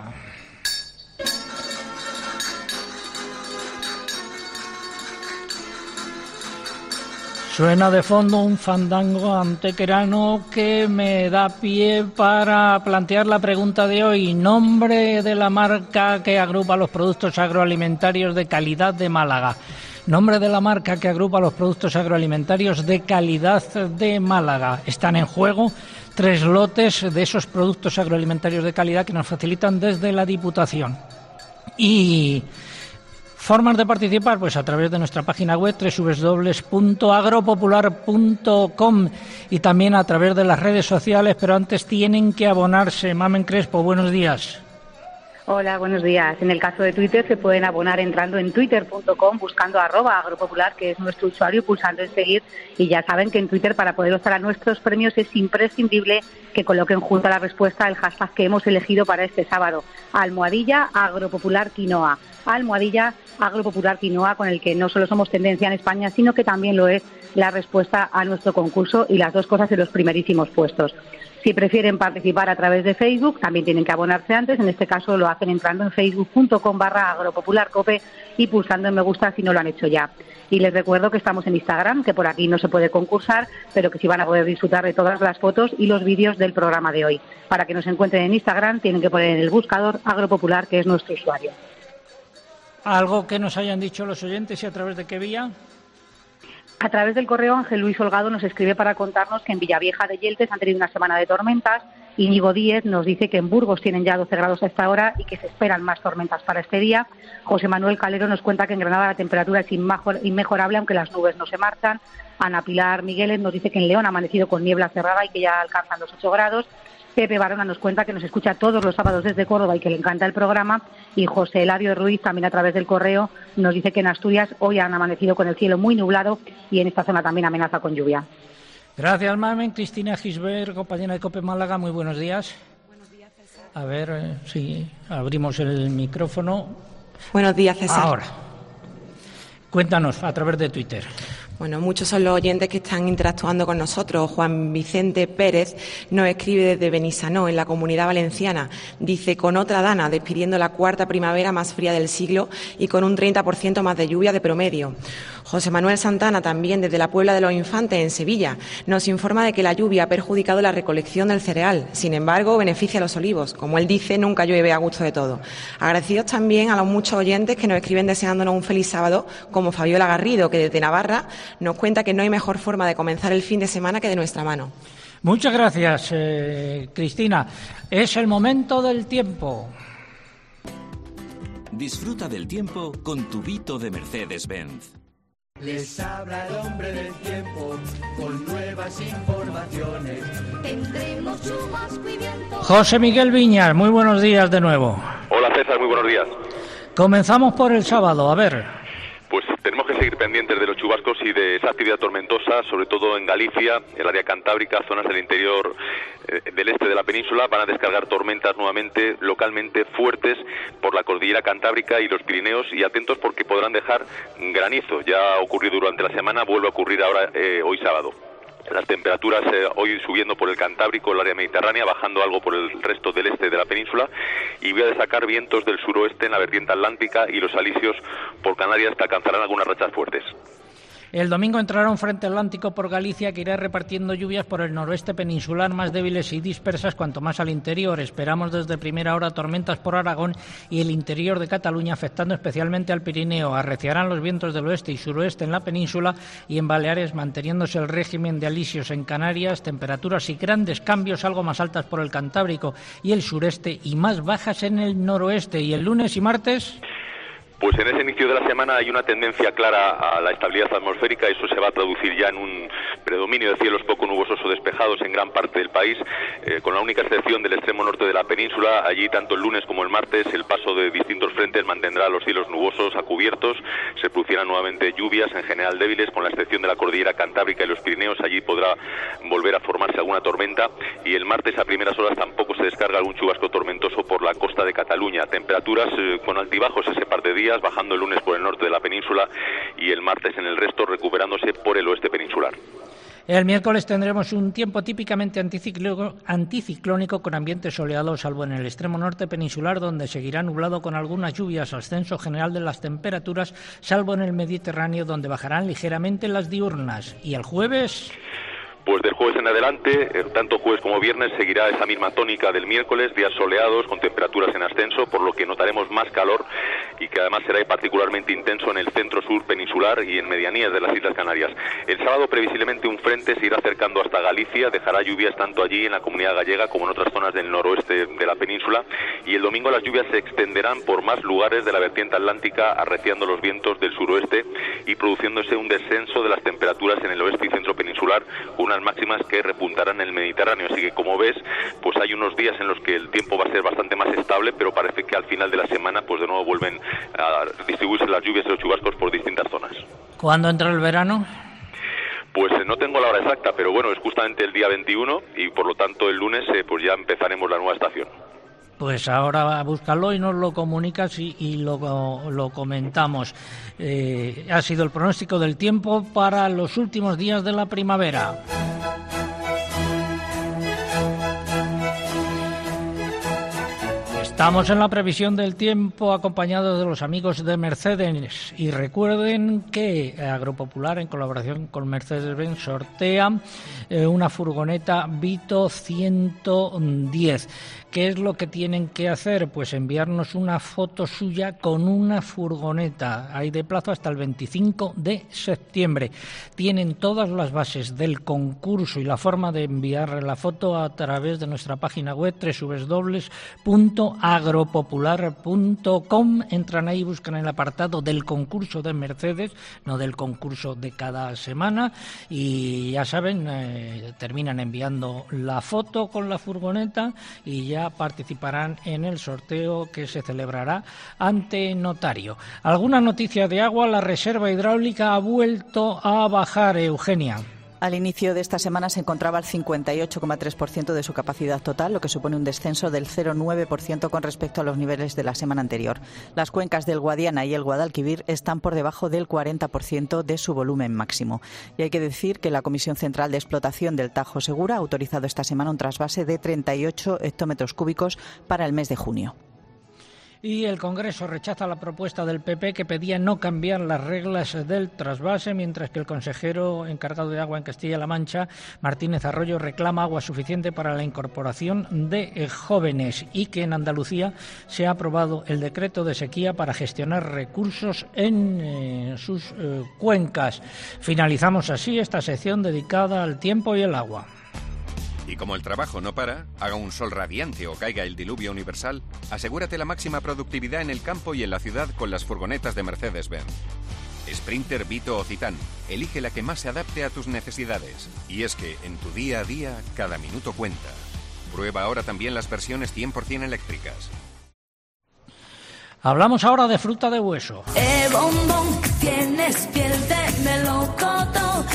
Suena de fondo un fandango antequerano que me da pie para plantear la pregunta de hoy. Nombre de la marca que agrupa los productos agroalimentarios de calidad de Málaga. Nombre de la marca que agrupa los productos agroalimentarios de calidad de Málaga. Están en juego 3 lotes de esos productos agroalimentarios de calidad que nos facilitan desde la Diputación. Y formas de participar, pues a través de nuestra página web www.agropopular.com y también a través de las redes sociales, pero antes tienen que abonarse. Mamen Crespo, buenos días. Hola, buenos días. En el caso de Twitter se pueden abonar entrando en twitter.com, buscando @agropopular, que es nuestro usuario, pulsando en seguir. Y ya saben que en Twitter, para poder optar a nuestros premios, es imprescindible que coloquen junto a la respuesta el hashtag que hemos elegido para este sábado: @agropopularquinoa. @agropopularquinoa, con el que no solo somos tendencia en España, sino que también lo es la respuesta a nuestro concurso, y las dos cosas en los primerísimos puestos. Si prefieren participar a través de Facebook, también tienen que abonarse antes. En este caso lo hacen entrando en facebook.com/agropopularcope y pulsando en me gusta si no lo han hecho ya. Y les recuerdo que estamos en Instagram, que por aquí no se puede concursar, pero que sí van a poder disfrutar de todas las fotos y los vídeos del programa de hoy. Para que nos encuentren en Instagram tienen que poner en el buscador Agropopular, que es nuestro usuario. ¿Algo que nos hayan dicho los oyentes y a través de qué vía? A través del correo, Ángel Luis Holgado nos escribe para contarnos que en Villavieja de Yeltes han tenido una semana de tormentas. Íñigo Díez nos dice que en Burgos tienen ya 12 grados a esta hora y que se esperan más tormentas para este día. José Manuel Calero nos cuenta que en Granada la temperatura es inmejorable, aunque las nubes no se marchan. Ana Pilar Migueles nos dice que en León ha amanecido con niebla cerrada y que ya alcanzan los 8 grados. Pepe Barona nos cuenta que nos escucha todos los sábados desde Córdoba y que le encanta el programa. Y José Eladio Ruiz, también a través del correo, nos dice que en Asturias hoy han amanecido con el cielo muy nublado y en esta zona también amenaza con lluvia. Gracias, Mamen. Cristina Gisbert, compañera de COPE Málaga, muy buenos días. Buenos días, César. A ver, si abrimos el micrófono. Buenos días, César. Ahora, cuéntanos a través de Twitter. Bueno, muchos son los oyentes que están interactuando con nosotros. Juan Vicente Pérez nos escribe desde Benissanó, en la Comunidad Valenciana. Dice, con otra dana, despidiendo la cuarta primavera más fría del siglo y con un 30% más de lluvia de promedio. José Manuel Santana, también desde la Puebla de los Infantes, en Sevilla, nos informa de que la lluvia ha perjudicado la recolección del cereal. Sin embargo, beneficia a los olivos. Como él dice, nunca llueve a gusto de todo. Agradecidos también a los muchos oyentes que nos escriben deseándonos un feliz sábado, como Fabiola Garrido, que desde Navarra nos cuenta que no hay mejor forma de comenzar el fin de semana que de nuestra mano. Muchas gracias, Cristina. Es el momento del tiempo. Disfruta del tiempo con tu Vito de Mercedes-Benz. Les habla el hombre del tiempo con nuevas informaciones. Tendremos chubasco y viento. José Miguel Viñas, muy buenos días de nuevo. Hola César, muy buenos días. Comenzamos por el sábado, a ver. Pues tenemos que seguir pendientes de los chubascos y de esa actividad tormentosa, sobre todo en Galicia, el área cantábrica, zonas del interior del este de la península. Van a descargar tormentas nuevamente, localmente fuertes, por la cordillera cantábrica y los Pirineos, y atentos porque podrán dejar granizo. Ya ha ocurrido durante la semana, vuelve a ocurrir ahora hoy sábado. Las temperaturas hoy subiendo por el Cantábrico, el área mediterránea, bajando algo por el resto del este de la península, y voy a destacar vientos del suroeste en la vertiente atlántica y los alisios por Canarias que alcanzarán algunas rachas fuertes. El domingo entrará un frente atlántico por Galicia que irá repartiendo lluvias por el noroeste peninsular, más débiles y dispersas cuanto más al interior. Esperamos desde primera hora tormentas por Aragón y el interior de Cataluña, afectando especialmente al Pirineo. Arreciarán los vientos del oeste y suroeste en la península y en Baleares, manteniéndose el régimen de alisios en Canarias. Temperaturas y grandes cambios, algo más altas por el Cantábrico y el sureste y más bajas en el noroeste. ¿Y el lunes y martes? Pues en ese inicio de la semana hay una tendencia clara a la estabilidad atmosférica. Eso se va a traducir ya en un predominio de cielos poco nubosos o despejados en gran parte del país, con la única excepción del extremo norte de la península. Allí, tanto el lunes como el martes, el paso de distintos frentes mantendrá los cielos nubosos a cubiertos. Se producirán nuevamente lluvias, en general débiles, con la excepción de la cordillera cantábrica y los Pirineos. Allí podrá volver a formarse alguna tormenta. Y el martes a primeras horas tampoco se descarga algún chubasco tormentoso por la costa de Cataluña. Temperaturas con altibajos ese par de días, bajando el lunes por el norte de la península y el martes en el resto, recuperándose por el oeste peninsular. El miércoles tendremos un tiempo típicamente anticiclónico con ambiente soleado, salvo en el extremo norte peninsular, donde seguirá nublado con algunas lluvias. Ascenso general de las temperaturas, salvo en el Mediterráneo, donde bajarán ligeramente las diurnas. ¿Y el jueves? Pues del jueves en adelante, tanto jueves como viernes, seguirá esa misma tónica del miércoles, días soleados con temperaturas en ascenso, por lo que notaremos más calor y que además será particularmente intenso en el centro-sur peninsular y en medianías de las Islas Canarias. El sábado previsiblemente un frente se irá acercando hasta Galicia, dejará lluvias tanto allí en la Comunidad Gallega como en otras zonas del noroeste de la península, y el domingo las lluvias se extenderán por más lugares de la vertiente atlántica, arreciando los vientos del suroeste y produciéndose un descenso de las temperaturas en el oeste y centro peninsular, con unas máximas que repuntarán en el Mediterráneo. Así que, como ves, pues hay unos días en los que el tiempo va a ser bastante más estable, pero parece que al final de la semana pues de nuevo vuelven a distribuirse las lluvias y los chubascos por distintas zonas. ¿Cuándo entra el verano? Pues no tengo la hora exacta, pero bueno, es justamente el día 21 y por lo tanto el lunes pues ya empezaremos la nueva estación. Pues ahora búscalo y nos lo comunicas y lo comentamos. Ha sido el pronóstico del tiempo para los últimos días de la primavera. Estamos en la previsión del tiempo acompañados de los amigos de Mercedes y recuerden que Agropopular en colaboración con Mercedes-Benz sortea una furgoneta Vito 110. ¿Qué es lo que tienen que hacer? Pues enviarnos una foto suya con una furgoneta. Hay de plazo hasta el 25 de septiembre. Tienen todas las bases del concurso y la forma de enviar la foto a través de nuestra página web www.agropopular.com. Entran ahí, buscan el apartado del concurso de Mercedes, no del concurso de cada semana, y ya saben, terminan enviando la foto con la furgoneta y ya participarán en el sorteo que se celebrará ante notario. ¿Alguna noticia de agua? La reserva hidráulica ha vuelto a bajar, Eugenia. Al inicio de esta semana se encontraba al 58,3% de su capacidad total, lo que supone un descenso del 0,9% con respecto a los niveles de la semana anterior. Las cuencas del Guadiana y el Guadalquivir están por debajo del 40% de su volumen máximo. Y hay que decir que la Comisión Central de Explotación del Tajo Segura ha autorizado esta semana un trasvase de 38 hectómetros cúbicos para el mes de junio. Y el Congreso rechaza la propuesta del PP que pedía no cambiar las reglas del trasvase, mientras que el consejero encargado de agua en Castilla-La Mancha, Martínez Arroyo, reclama agua suficiente para la incorporación de jóvenes y que en Andalucía se ha aprobado el decreto de sequía para gestionar recursos en sus cuencas. Finalizamos así esta sección dedicada al tiempo y el agua. Y como el trabajo no para, haga un sol radiante o caiga el diluvio universal, asegúrate la máxima productividad en el campo y en la ciudad con las furgonetas de Mercedes-Benz. Sprinter, Vito o Citán, elige la que más se adapte a tus necesidades. Y es que en tu día a día, cada minuto cuenta. Prueba ahora también las versiones 100% eléctricas. Hablamos ahora de fruta de hueso. Bombón, tienes piel de melocotón.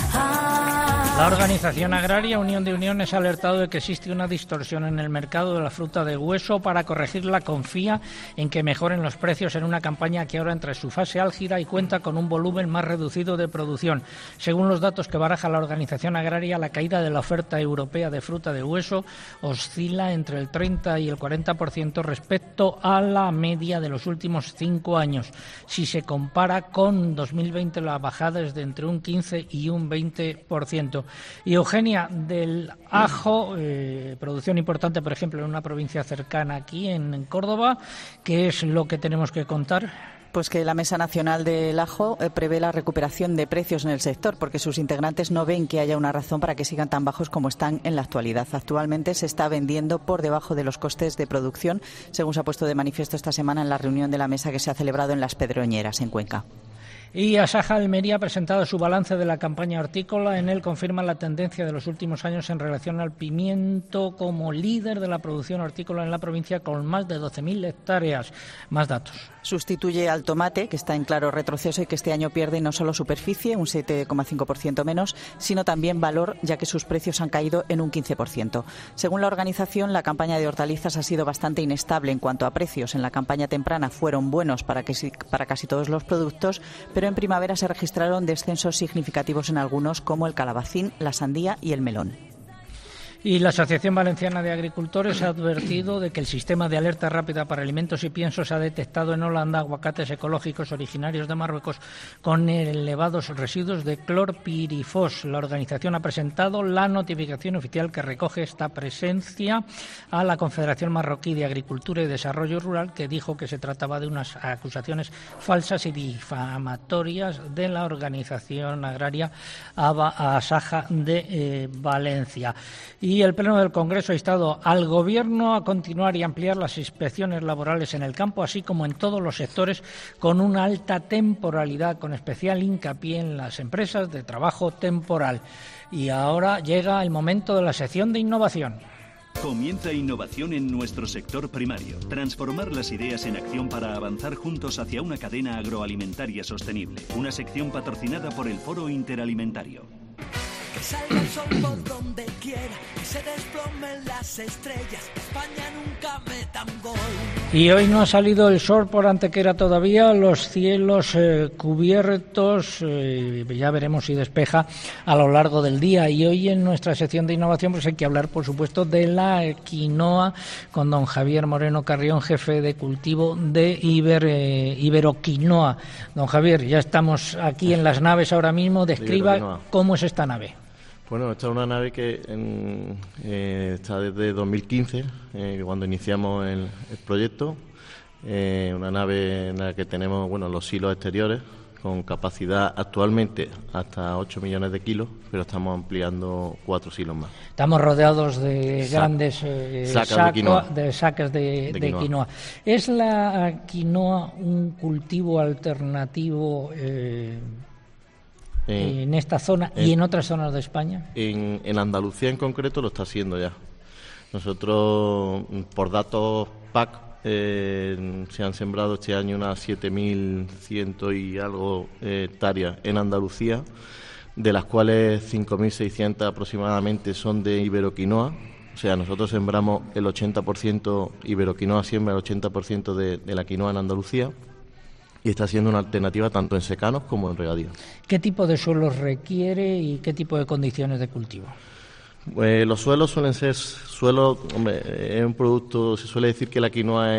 La Organización Agraria Unión de Uniones ha alertado de que existe una distorsión en el mercado de la fruta de hueso. Para corregirla, confía en que mejoren los precios en una campaña que ahora entra en su fase álgida y cuenta con un volumen más reducido de producción. Según los datos que baraja la Organización Agraria, la caída de la oferta europea de fruta de hueso oscila entre el 30 y el 40% respecto a la media de los últimos 5 años. Si se compara con 2020, la bajada es de entre un 15 y un 20%. Y Eugenia, del ajo, producción importante, por ejemplo, en una provincia cercana aquí, en Córdoba, ¿qué es lo que tenemos que contar? Pues que la Mesa Nacional del Ajo prevé la recuperación de precios en el sector, porque sus integrantes no ven que haya una razón para que sigan tan bajos como están en la actualidad. Actualmente se está vendiendo por debajo de los costes de producción, según se ha puesto de manifiesto esta semana en la reunión de la mesa que se ha celebrado en Las Pedroñeras, en Cuenca. Y Asaja Almería ha presentado su balance de la campaña hortícola. En él confirma la tendencia de los últimos años en relación al pimiento como líder de la producción hortícola en la provincia, con más de 12.000 hectáreas. Más datos. Sustituye al tomate, que está en claro retroceso y que este año pierde no solo superficie, un 7,5% menos, sino también valor, ya que sus precios han caído en un 15%. Según la organización, la campaña de hortalizas ha sido bastante inestable en cuanto a precios. En la campaña temprana fueron buenos para casi todos los productos, pero en primavera se registraron descensos significativos en algunos, como el calabacín, la sandía y el melón. Y la Asociación Valenciana de Agricultores ha advertido de que el sistema de alerta rápida para alimentos y piensos ha detectado en Holanda aguacates ecológicos originarios de Marruecos con elevados residuos de clorpirifos. La organización ha presentado la notificación oficial que recoge esta presencia a la Confederación Marroquí de Agricultura y Desarrollo Rural, que dijo que se trataba de unas acusaciones falsas y difamatorias de la organización agraria Asaja de Valencia. Y el Pleno del Congreso ha instado al Gobierno a continuar y ampliar las inspecciones laborales en el campo, así como en todos los sectores, con una alta temporalidad, con especial hincapié en las empresas de trabajo temporal. Y ahora llega el momento de la sección de innovación. Comienza innovación en nuestro sector primario. Transformar las ideas en acción para avanzar juntos hacia una cadena agroalimentaria sostenible. Una sección patrocinada por el Foro Interalimentario. Que salga el sol por donde quiera, que se desplomen las estrellas, España nunca meta un gol. Y hoy no ha salido el sol por Antequera todavía, los cielos cubiertos, ya veremos si despeja a lo largo del día. Y hoy en nuestra sección de innovación pues hay que hablar, por supuesto, de la quinoa con don Javier Moreno Carrión, jefe de cultivo de Iberoquinoa. Don Javier, ya estamos aquí en las naves ahora mismo, describa cómo es esta nave. Bueno, esta es una nave que está desde 2015, cuando iniciamos el proyecto. Una nave en la que tenemos los silos exteriores, con capacidad actualmente hasta 8 millones de kilos, pero estamos ampliando 4 silos más. Estamos rodeados de grandes sacas de quinoa. ¿Es la quinoa un cultivo alternativo en esta zona y en otras zonas de España? En Andalucía en concreto lo está haciendo ya. Nosotros, por datos PAC, se han sembrado este año unas 7.100 y algo hectáreas en Andalucía, de las cuales 5.600 aproximadamente son de iberoquinoa. O sea, nosotros sembramos el 80%, iberoquinoa siembra el 80% de la quinoa en Andalucía, y está siendo una alternativa tanto en secanos como en regadío. ¿Qué tipo de suelos requiere y qué tipo de condiciones de cultivo? Los suelos suelen ser suelos, es un producto, se suele decir que la quinoa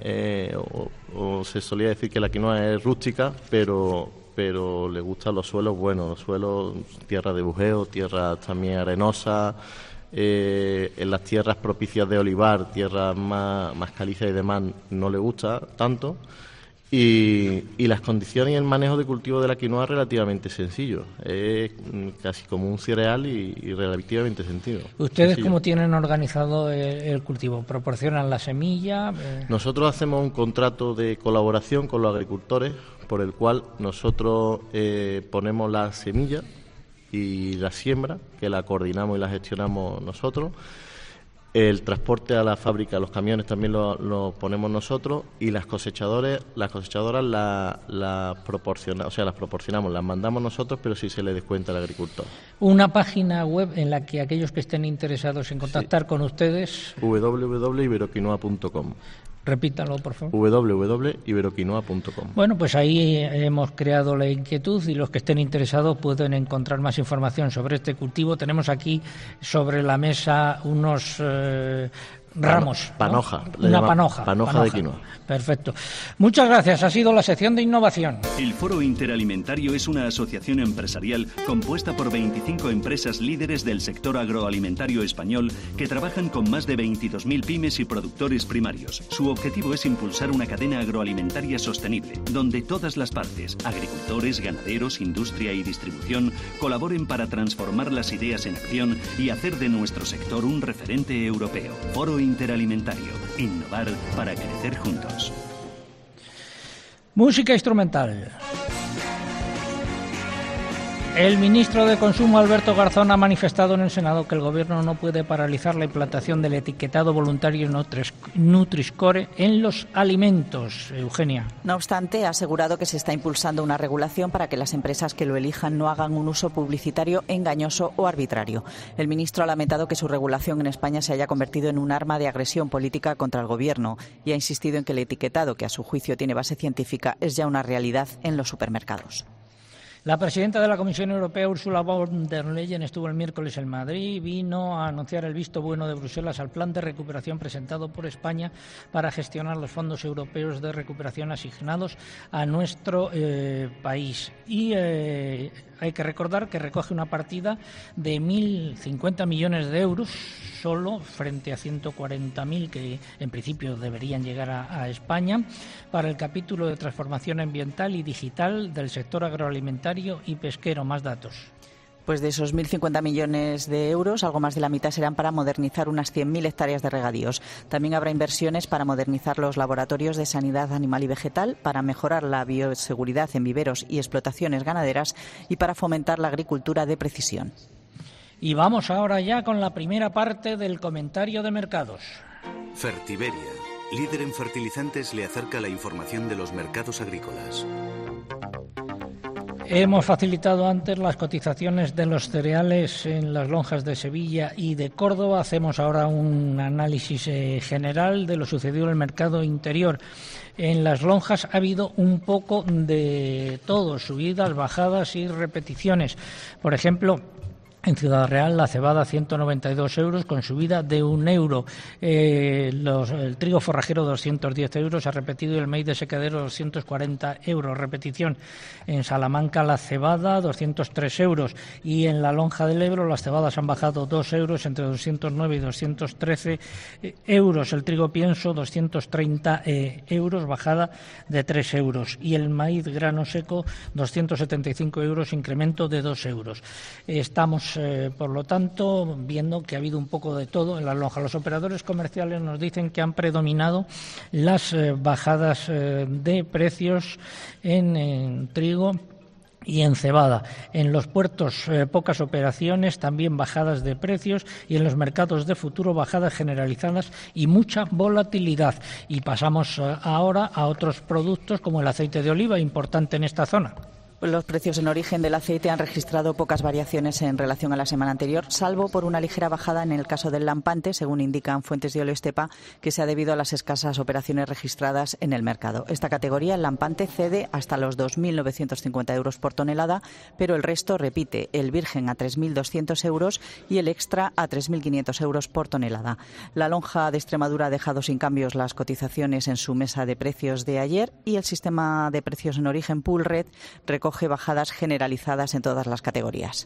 o se solía decir que la quinoa es rústica, pero le gustan los suelos buenos, los suelos, tierra de bujeo, tierra también arenosa, en las tierras propicias de olivar, tierras más calizas y demás, no le gusta tanto. Y las condiciones y el manejo de cultivo de la quinoa es relativamente sencillo. Es casi como un cereal y relativamente sencillo. ¿Ustedes sencillo. cómo tienen organizado el cultivo? ¿Proporcionan la semilla? Nosotros hacemos un contrato de colaboración con los agricultores por el cual nosotros ponemos la semilla y la siembra, que la coordinamos y la gestionamos nosotros. El transporte a la fábrica, los camiones también lo ponemos nosotros, y las cosechadoras las proporcionamos, las mandamos nosotros, pero sí se le descuenta al agricultor. Una página web en la que aquellos que estén interesados en contactar con ustedes. www.iberoquinoa.com. Repítalo, por favor. www.iberoquinoa.com. Bueno, pues ahí hemos creado la inquietud y los que estén interesados pueden encontrar más información sobre este cultivo. Tenemos aquí sobre la mesa unos ramos. Panoja. ¿No? Una panoja. Panoja de quinoa. Perfecto. Muchas gracias. Ha sido la sección de innovación. El Foro Interalimentario es una asociación empresarial compuesta por 25 empresas líderes del sector agroalimentario español que trabajan con más de 22.000 pymes y productores primarios. Su objetivo es impulsar una cadena agroalimentaria sostenible, donde todas las partes, agricultores, ganaderos, industria y distribución, colaboren para transformar las ideas en acción y hacer de nuestro sector un referente europeo. Foro Interalimentario. Innovar para crecer juntos. Música instrumental. El ministro de Consumo, Alberto Garzón, ha manifestado en el Senado que el Gobierno no puede paralizar la implantación del etiquetado voluntario Nutri-Score en los alimentos. Eugenia. No obstante, ha asegurado que se está impulsando una regulación para que las empresas que lo elijan no hagan un uso publicitario engañoso o arbitrario. El ministro ha lamentado que su regulación en España se haya convertido en un arma de agresión política contra el Gobierno y ha insistido en que el etiquetado, que a su juicio tiene base científica, es ya una realidad en los supermercados. La presidenta de la Comisión Europea, Ursula von der Leyen, estuvo el miércoles en Madrid y vino a anunciar el visto bueno de Bruselas al plan de recuperación presentado por España para gestionar los fondos europeos de recuperación asignados a nuestro país. Y hay que recordar que recoge una partida de 1.050 millones de euros solo frente a 140.000 que en principio deberían llegar a España para el capítulo de transformación ambiental y digital del sector agroalimentario y pesquero. Más datos. Pues de esos 1.050 millones de euros, algo más de la mitad serán para modernizar unas 100.000 hectáreas de regadíos. También habrá inversiones para modernizar los laboratorios de sanidad animal y vegetal, para mejorar la bioseguridad en viveros y explotaciones ganaderas y para fomentar la agricultura de precisión. Y vamos ahora ya con la primera parte del comentario de mercados. Fertiberia, líder en fertilizantes, le acerca la información de los mercados agrícolas. Hemos facilitado antes las cotizaciones de los cereales en las lonjas de Sevilla y de Córdoba. Hacemos ahora un análisis general de lo sucedido en el mercado interior. En las lonjas ha habido un poco de todo, subidas, bajadas y repeticiones. Por ejemplo, en Ciudad Real, la cebada 192 euros con subida de 1 euro. El trigo forrajero 210 euros ha repetido y el maíz de secadero 240 euros. Repetición. En Salamanca la cebada 203 euros y en la lonja del Ebro las cebadas han bajado 2 euros entre 209 y 213 euros. El trigo pienso 230 euros, bajada de 3 euros. Y el maíz grano seco 275 euros, incremento de 2 euros. Estamos por lo tanto, viendo que ha habido un poco de todo en las lonjas. Los operadores comerciales nos dicen que han predominado las bajadas de precios en trigo y en cebada. En los puertos pocas operaciones, también bajadas de precios, y en los mercados de futuro bajadas generalizadas y mucha volatilidad. Y pasamos ahora a otros productos como el aceite de oliva, importante en esta zona. Los precios en origen del aceite han registrado pocas variaciones en relación a la semana anterior, salvo por una ligera bajada en el caso del lampante, según indican fuentes de Oleoestepa, que se ha debido a las escasas operaciones registradas en el mercado. Esta categoría, el lampante, cede hasta los 2.950 euros por tonelada, pero el resto repite, el virgen a 3.200 euros y el extra a 3.500 euros por tonelada. La lonja de Extremadura ha dejado sin cambios las cotizaciones en su mesa de precios de ayer y el sistema de precios en origen Poolred recoge bajadas generalizadas en todas las categorías.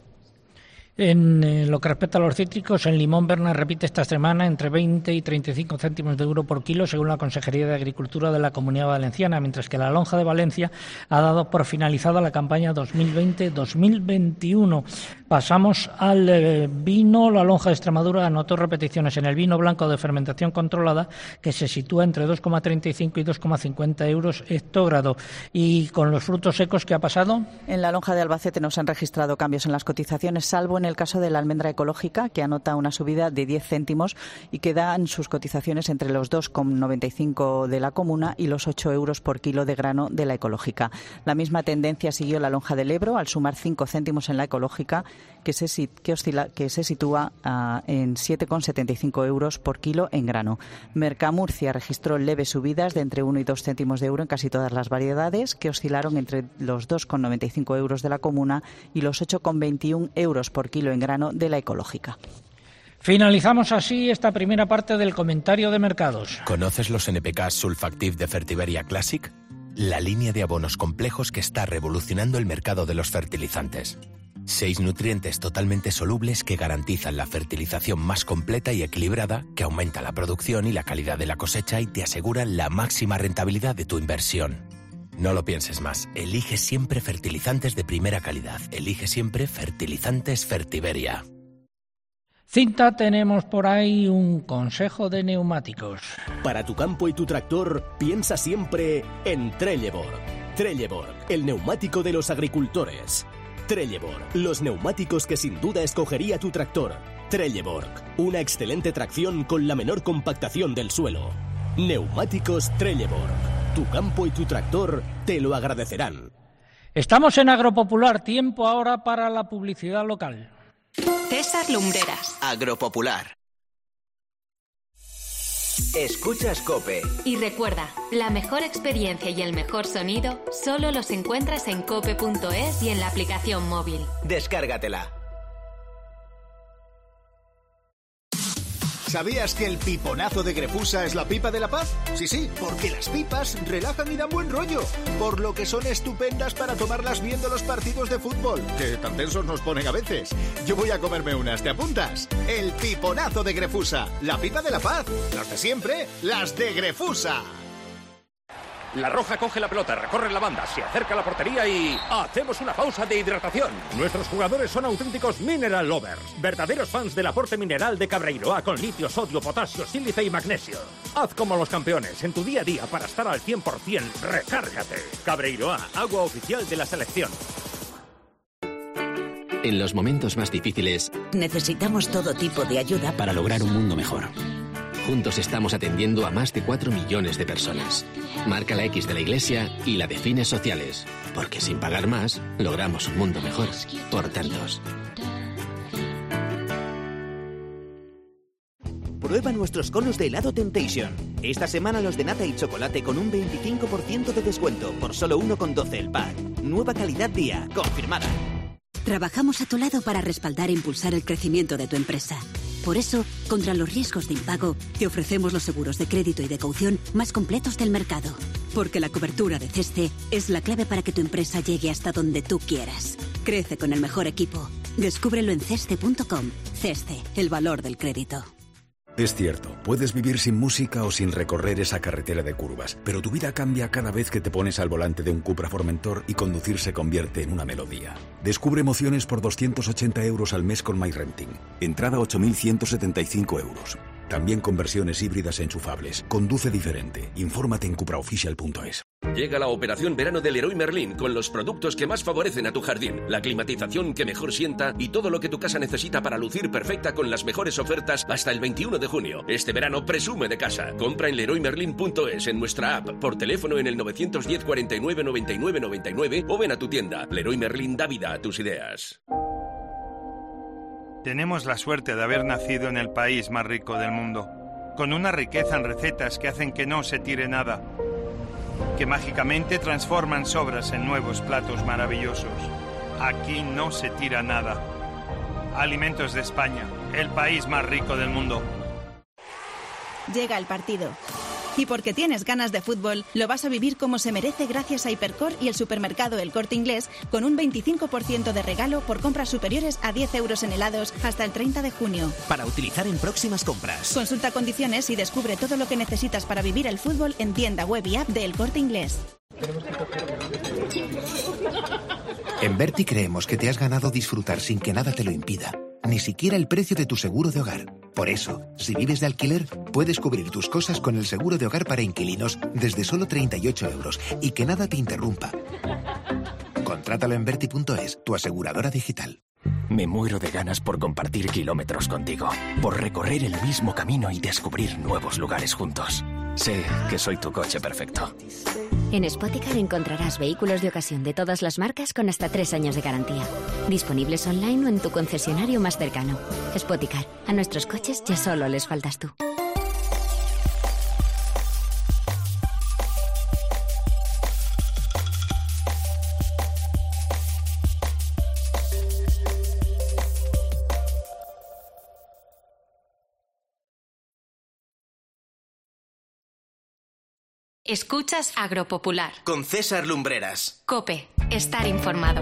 En lo que respecta a los cítricos, el limón Berna repite esta semana entre 20 y 35 céntimos de euro por kilo, según la Consejería de Agricultura de la Comunidad Valenciana, mientras que la lonja de Valencia ha dado por finalizada la campaña 2020-2021. Pasamos al vino. La lonja de Extremadura anotó repeticiones en el vino blanco de fermentación controlada, que se sitúa entre 2,35 y 2,50 euros hectógrado. ¿Y con los frutos secos qué ha pasado? En la lonja de Albacete no se han registrado cambios en las cotizaciones, salvo en el caso de la almendra ecológica, que anota una subida de 10 céntimos y que dan sus cotizaciones entre los 2,95 de la comuna y los 8 euros por kilo de grano de la ecológica. La misma tendencia siguió la lonja del Ebro, al sumar 5 céntimos en la ecológica, que se sitúa en 7,75 euros por kilo en grano. Mercamurcia registró leves subidas de entre 1 y 2 céntimos de euro en casi todas las variedades, que oscilaron entre los 2,95 euros de la comuna y los 8,21 euros por kilo en grano de la ecológica. Finalizamos así esta primera parte del comentario de mercados. ¿Conoces los NPK Sulfactive de Fertiberia Classic? La línea de abonos complejos que está revolucionando el mercado de los fertilizantes. 6 nutrientes totalmente solubles que garantizan la fertilización más completa y equilibrada, que aumenta la producción y la calidad de la cosecha y te aseguran la máxima rentabilidad de tu inversión. No lo pienses más. Elige siempre fertilizantes de primera calidad. Elige siempre fertilizantes Fertiberia. Cinta, tenemos por ahí un consejo de neumáticos. Para tu campo y tu tractor, piensa siempre en Trelleborg. Trelleborg, el neumático de los agricultores. Trelleborg, los neumáticos que sin duda escogería tu tractor. Trelleborg, una excelente tracción con la menor compactación del suelo. Neumáticos Trelleborg. Tu campo y tu tractor te lo agradecerán. Estamos en Agropopular, tiempo ahora para la publicidad local. César Lumbreras. Agropopular. Escuchas COPE. Y recuerda, la mejor experiencia y el mejor sonido solo los encuentras en cope.es y en la aplicación móvil. Descárgatela. ¿Sabías que el piponazo de Grefusa es la pipa de la paz? Sí, porque las pipas relajan y dan buen rollo, por lo que son estupendas para tomarlas viendo los partidos de fútbol, que tan tensos nos ponen a veces. Yo voy a comerme unas, ¿te apuntas? El piponazo de Grefusa, la pipa de la paz, las de siempre, las de Grefusa. La Roja coge la pelota, recorre la banda, se acerca a la portería y hacemos una pausa de hidratación. Nuestros jugadores son auténticos mineral lovers, verdaderos fans del aporte mineral de Cabreiroa con litio, sodio, potasio, sílice y magnesio. Haz como los campeones en tu día a día para estar al 100%. Recárgate. Cabreiroa, agua oficial de la selección. En los momentos más difíciles necesitamos todo tipo de ayuda para lograr un mundo mejor. Juntos estamos atendiendo a más de 4 millones de personas. Marca la X de la Iglesia y la de fines sociales, porque sin pagar más, logramos un mundo mejor por tantos. Prueba nuestros conos de helado Temptation. Esta semana los de nata y chocolate con un 25% de descuento por solo 1,12 el pack. Nueva calidad día, confirmada. Trabajamos a tu lado para respaldar e impulsar el crecimiento de tu empresa. Por eso, contra los riesgos de impago, te ofrecemos los seguros de crédito y de caución más completos del mercado. Porque la cobertura de CESCE es la clave para que tu empresa llegue hasta donde tú quieras. Crece con el mejor equipo. Descúbrelo en cesce.com. CESCE, el valor del crédito. Es cierto, puedes vivir sin música o sin recorrer esa carretera de curvas, pero tu vida cambia cada vez que te pones al volante de un Cupra Formentor y conducir se convierte en una melodía. Descubre emociones por 280 euros al mes con MyRenting. Entrada 8.175 euros. También con versiones híbridas e enchufables. Conduce diferente. Infórmate en cupraofficial.es. Llega la operación verano del Leroy Merlin con los productos que más favorecen a tu jardín, la climatización que mejor sienta y todo lo que tu casa necesita para lucir perfecta con las mejores ofertas hasta el 21 de junio. Este verano presume de casa. Compra en leroymerlin.es, en nuestra app, por teléfono en el 910 49 99 99 o ven a tu tienda. Leroy Merlin da vida a tus ideas. Tenemos la suerte de haber nacido en el país más rico del mundo, con una riqueza en recetas que hacen que no se tire nada, que mágicamente transforman sobras en nuevos platos maravillosos. Aquí no se tira nada. Alimentos de España, el país más rico del mundo. Llega el partido. Y porque tienes ganas de fútbol, lo vas a vivir como se merece gracias a Hipercor y el supermercado El Corte Inglés, con un 25% de regalo por compras superiores a 10 euros en helados hasta el 30 de junio. Para utilizar en próximas compras. Consulta condiciones y descubre todo lo que necesitas para vivir el fútbol en tienda web y app de El Corte Inglés. En Berti creemos que te has ganado disfrutar sin que nada te lo impida. Ni siquiera el precio de tu seguro de hogar. Por eso, si vives de alquiler, puedes cubrir tus cosas con el seguro de hogar para inquilinos desde solo 38 euros y que nada te interrumpa. Contrátalo en Berti.es, tu aseguradora digital. Me muero de ganas por compartir kilómetros contigo, por recorrer el mismo camino y descubrir nuevos lugares juntos. Sé que soy tu coche perfecto. En Spoticar encontrarás vehículos de ocasión de todas las marcas con hasta 3 años de garantía. Disponibles online o en tu concesionario más cercano. Spoticar, a nuestros coches ya solo les faltas tú. Escuchas Agropopular. Con César Lumbreras. COPE. Estar informado.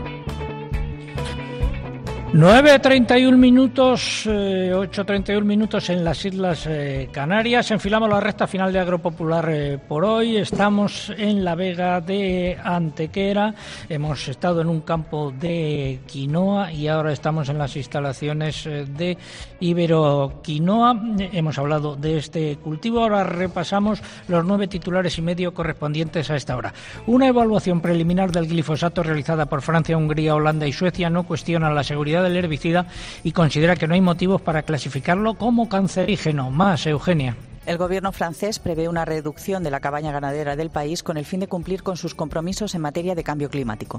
9:31 minutos, 8:31 minutos en las Islas Canarias. Enfilamos la recta final de Agropopular por hoy. Estamos en la Vega de Antequera. Hemos estado en un campo de quinoa y ahora estamos en las instalaciones de Iberoquinoa. Hemos hablado de este cultivo. Ahora repasamos los 9 titulares y medio correspondientes a esta hora. Una evaluación preliminar del glifosato realizada por Francia, Hungría, Holanda y Suecia no cuestiona la seguridad del herbicida y considera que no hay motivos para clasificarlo como cancerígeno. Más, Eugenia. El gobierno francés prevé una reducción de la cabaña ganadera del país con el fin de cumplir con sus compromisos en materia de cambio climático.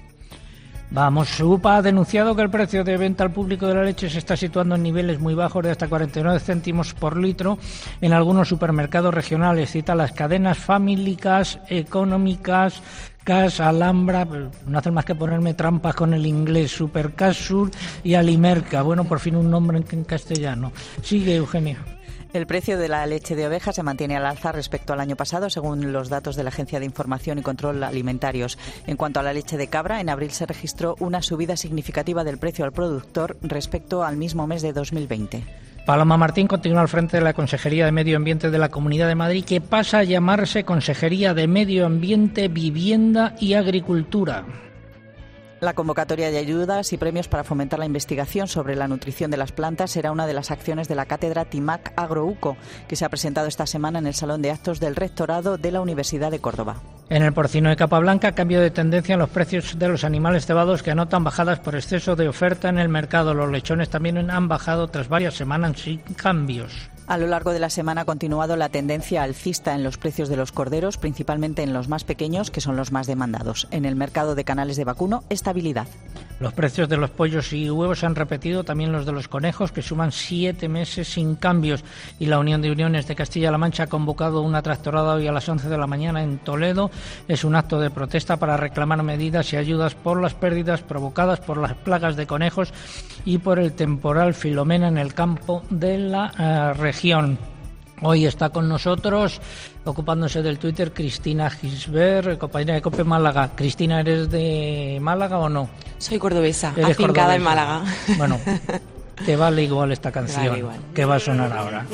Vamos, UPA ha denunciado que el precio de venta al público de la leche se está situando en niveles muy bajos de hasta 49 céntimos por litro en algunos supermercados regionales. Cita las cadenas fámicas, económicas, Cas, Alhambra, no hacen más que ponerme trampas con el inglés, Supercasur y Alimerca. Bueno, por fin un nombre en castellano. Sigue, Eugenia. El precio de la leche de oveja se mantiene al alza respecto al año pasado, según los datos de la Agencia de Información y Control Alimentarios. En cuanto a la leche de cabra, en abril se registró una subida significativa del precio al productor respecto al mismo mes de 2020. Paloma Martín continúa al frente de la Consejería de Medio Ambiente de la Comunidad de Madrid, que pasa a llamarse Consejería de Medio Ambiente, Vivienda y Agricultura. La convocatoria de ayudas y premios para fomentar la investigación sobre la nutrición de las plantas será una de las acciones de la cátedra TIMAC Agrouco, que se ha presentado esta semana en el Salón de Actos del Rectorado de la Universidad de Córdoba. En el porcino de capa blanca, cambio de tendencia en los precios de los animales cebados, que anotan bajadas por exceso de oferta en el mercado. Los lechones también han bajado tras varias semanas sin cambios. A lo largo de la semana ha continuado la tendencia alcista en los precios de los corderos, principalmente en los más pequeños, que son los más demandados. En el mercado de canales de vacuno, estabilidad. Los precios de los pollos y huevos se han repetido, también los de los conejos, que suman 7 meses sin cambios. Y la Unión de Uniones de Castilla-La Mancha ha convocado una tractorada hoy a las 11 de la mañana en Toledo. Es un acto de protesta para reclamar medidas y ayudas por las pérdidas provocadas por las plagas de conejos y por el temporal Filomena en el campo de la región. Hoy está con nosotros, ocupándose del Twitter, Cristina Gisbert, compañera de COPE Málaga. Cristina, ¿eres de Málaga o no? Soy cordobesa, afincada en Málaga. Bueno, te vale igual esta canción que va a sonar ahora.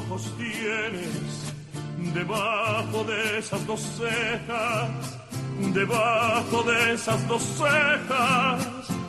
Debajo de esas dos cejas, debajo de esas dos cejas,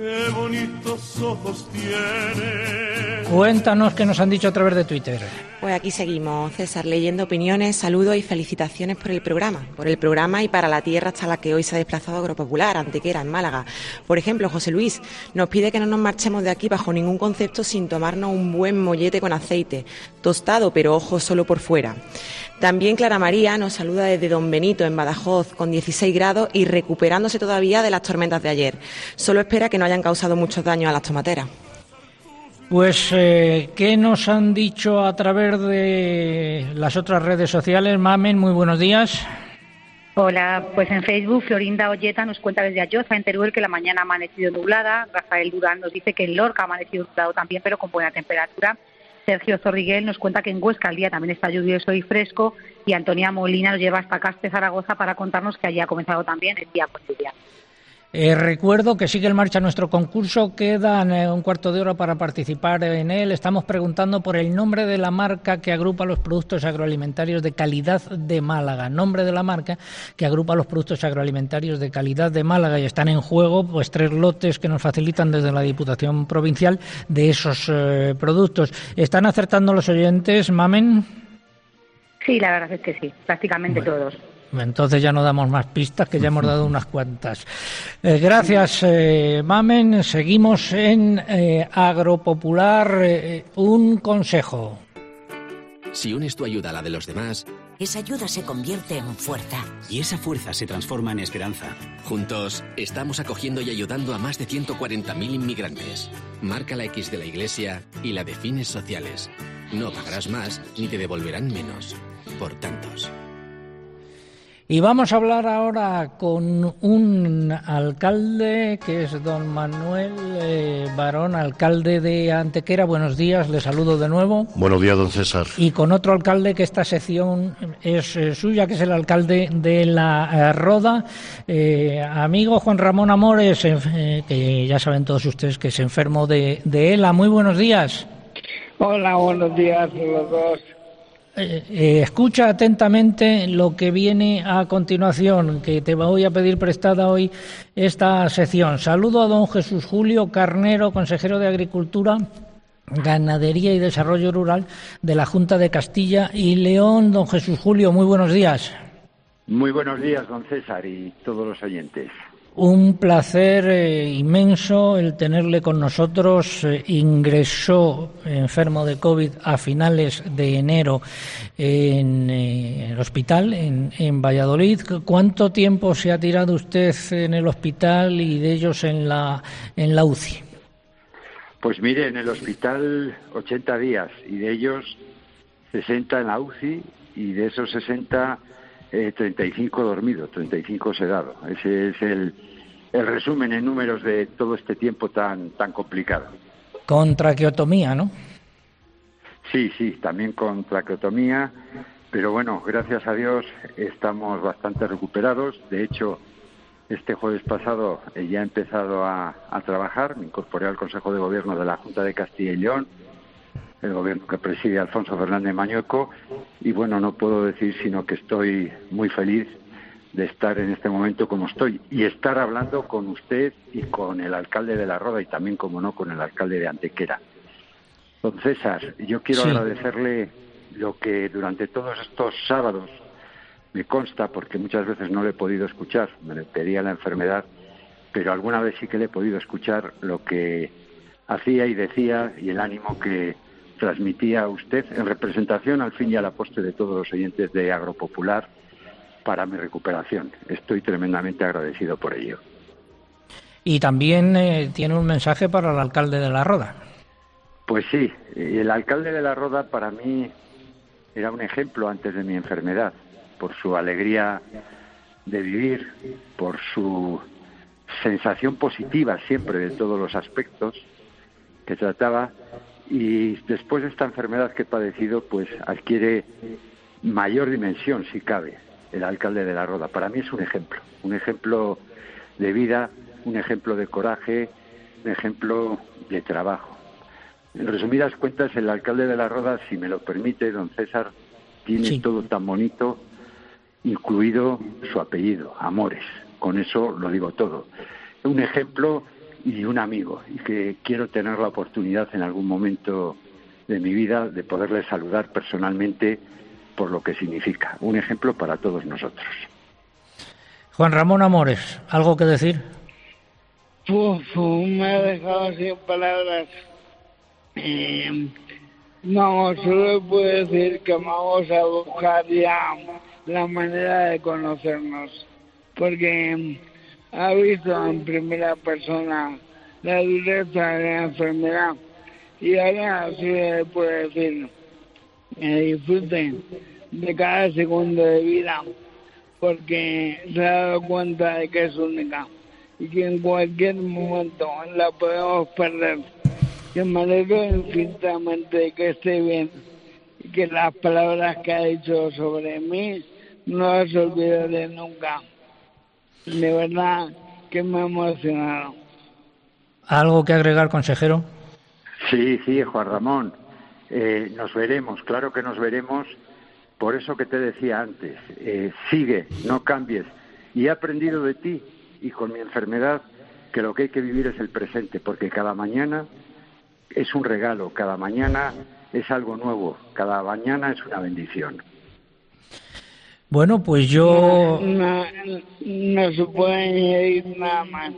qué bonitos ojos tiene. Cuéntanos qué nos han dicho a través de Twitter. Pues aquí seguimos, César, leyendo opiniones, saludos y felicitaciones por el programa y para la tierra hasta la que hoy se ha desplazado Agropopular, Antequera, en Málaga. Por ejemplo, José Luis nos pide que no nos marchemos de aquí bajo ningún concepto sin tomarnos un buen mollete con aceite, tostado, pero ojo, solo por fuera. También Clara María nos saluda desde Don Benito, en Badajoz, con 16 grados y recuperándose todavía de las tormentas de ayer. Solo espera que no hayan causado muchos daños a las tomateras. Pues, ¿qué nos han dicho a través de las otras redes sociales? Mamen, muy buenos días. Hola, pues en Facebook Florinda Olleta nos cuenta desde Ayoza, en Teruel, que la mañana ha amanecido nublada. Rafael Durán nos dice que en Lorca ha amanecido nublado también, pero con buena temperatura. Sergio Zorriguel nos cuenta que en Huesca el día también está lluvioso y fresco. Y Antonia Molina nos lleva hasta Caspe, Zaragoza, para contarnos que allí ha comenzado también el día con lluvia. Recuerdo que sigue en marcha nuestro concurso, quedan un cuarto de hora para participar en él. Estamos preguntando por el nombre de la marca que agrupa los productos agroalimentarios de calidad de Málaga. Nombre de la marca que agrupa los productos agroalimentarios de calidad de Málaga, y están en juego pues 3 lotes que nos facilitan desde la Diputación Provincial de esos productos. ¿Están acertando los oyentes, Mamen? Sí, la verdad es que sí, prácticamente todos. Entonces ya no damos más pistas, que ya hemos dado unas cuantas. Gracias, Mamen. Seguimos en Agropopular. Un consejo. Si unes tu ayuda a la de los demás, esa ayuda se convierte en fuerza. Y esa fuerza se transforma en esperanza. Juntos estamos acogiendo y ayudando a más de 140.000 inmigrantes. Marca la X de la Iglesia y la de fines sociales. No pagarás más ni te devolverán menos. Por tantos. Y vamos a hablar ahora con un alcalde, que es don Manuel Barón, alcalde de Antequera. Buenos días, le saludo de nuevo. Buenos días, don César. Y con otro alcalde, que esta sección es suya, que es el alcalde de La Roda, amigo Juan Ramón Amores, que ya saben todos ustedes que es enfermo de ELA. Muy buenos días. Hola, buenos días a los dos. Escucha atentamente lo que viene a continuación, que te voy a pedir prestada hoy esta sección. Saludo a don Jesús Julio Carnero, consejero de Agricultura, Ganadería y Desarrollo Rural de la Junta de Castilla y León. Don Jesús Julio, muy buenos días. Muy buenos días, don César, y todos los oyentes. Un placer inmenso el tenerle con nosotros. Ingresó enfermo de COVID a finales de enero en el hospital en Valladolid. ¿Cuánto tiempo se ha tirado usted en el hospital y de ellos en la UCI? Pues mire, en el hospital 80 días y de ellos 60 en la UCI, y de esos 60 35 dormido, 35 sedado. Ese es el resumen en números de todo este tiempo tan complicado. Con traqueotomía, ¿no? Sí, también con traqueotomía, pero bueno, gracias a Dios estamos bastante recuperados. De hecho, este jueves pasado ya he empezado a trabajar, me incorporé al Consejo de Gobierno de la Junta de Castilla y León, el gobierno que preside Alfonso Fernández Mañueco, y bueno, no puedo decir sino que estoy muy feliz de estar en este momento como estoy y estar hablando con usted y con el alcalde de La Roda y también, como no, con el alcalde de Antequera. Don César, yo quiero agradecerle lo que durante todos estos sábados me consta, porque muchas veces no le he podido escuchar, me le pedía la enfermedad, pero alguna vez sí que le he podido escuchar lo que hacía y decía y el ánimo que transmitía a usted en representación, al fin y a la postre, de todos los oyentes de Agropopular para mi recuperación. Estoy tremendamente agradecido por ello. Y también tiene un mensaje para el alcalde de La Roda. Pues sí, el alcalde de La Roda para mí era un ejemplo antes de mi enfermedad, por su alegría de vivir, por su sensación positiva siempre de todos los aspectos que trataba. Y después de esta enfermedad que he padecido, pues adquiere mayor dimensión, si cabe, el alcalde de La Roda. Para mí es un ejemplo de vida, un ejemplo de coraje, un ejemplo de trabajo. En resumidas cuentas, el alcalde de La Roda, si me lo permite, don César, tiene todo tan bonito, incluido su apellido, Amores. Con eso lo digo todo. Un ejemplo y un amigo, y que quiero tener la oportunidad en algún momento de mi vida de poderle saludar personalmente por lo que significa. Un ejemplo para todos nosotros. Juan Ramón Amores, ¿algo que decir? Me ha dejado sin palabras. No, solo puedo decir que vamos a buscar ya la manera de conocernos, porque ha visto en primera persona la dureza de la enfermedad y ahora sí le puedo decir que disfruten de cada segundo de vida, porque se ha dado cuenta de que es única y que en cualquier momento la podemos perder. Que me alegro infinitamente de que esté bien y que las palabras que ha dicho sobre mí no las olvidaré nunca. De verdad que me ha emocionado. ¿Algo que agregar, consejero? Sí, Juan Ramón. Nos veremos, claro que nos veremos. Por eso que te decía antes, sigue, no cambies. Y he aprendido de ti y con mi enfermedad que lo que hay que vivir es el presente, porque cada mañana es un regalo, cada mañana es algo nuevo, cada mañana es una bendición. Bueno, pues yo... No se puede añadir nada más.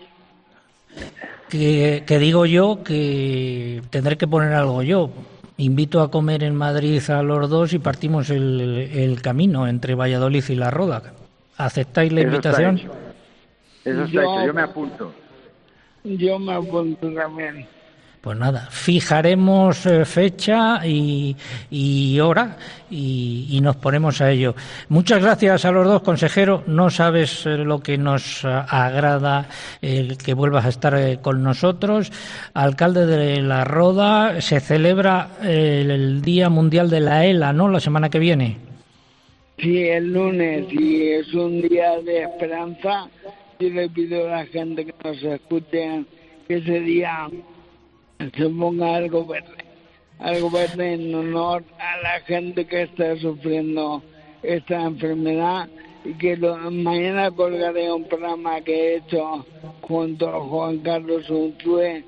Que digo yo que tendré que poner algo yo. Invito a comer en Madrid a los dos y partimos el camino entre Valladolid y La Roda. ¿Aceptáis la invitación? Eso está hecho, yo me apunto. Yo me apunto también. Pues nada, fijaremos fecha y hora y nos ponemos a ello. Muchas gracias a los dos, consejero. No sabes lo que nos agrada el que vuelvas a estar con nosotros. Alcalde de La Roda, se celebra el Día Mundial de la ELA, ¿no?, la semana que viene. Sí, el lunes, y es un día de esperanza. Yo le pido a la gente que nos escuche que ese día se ponga algo verde en honor a la gente que está sufriendo esta enfermedad, y que mañana colgaré un programa que he hecho junto a Juan Carlos Unzue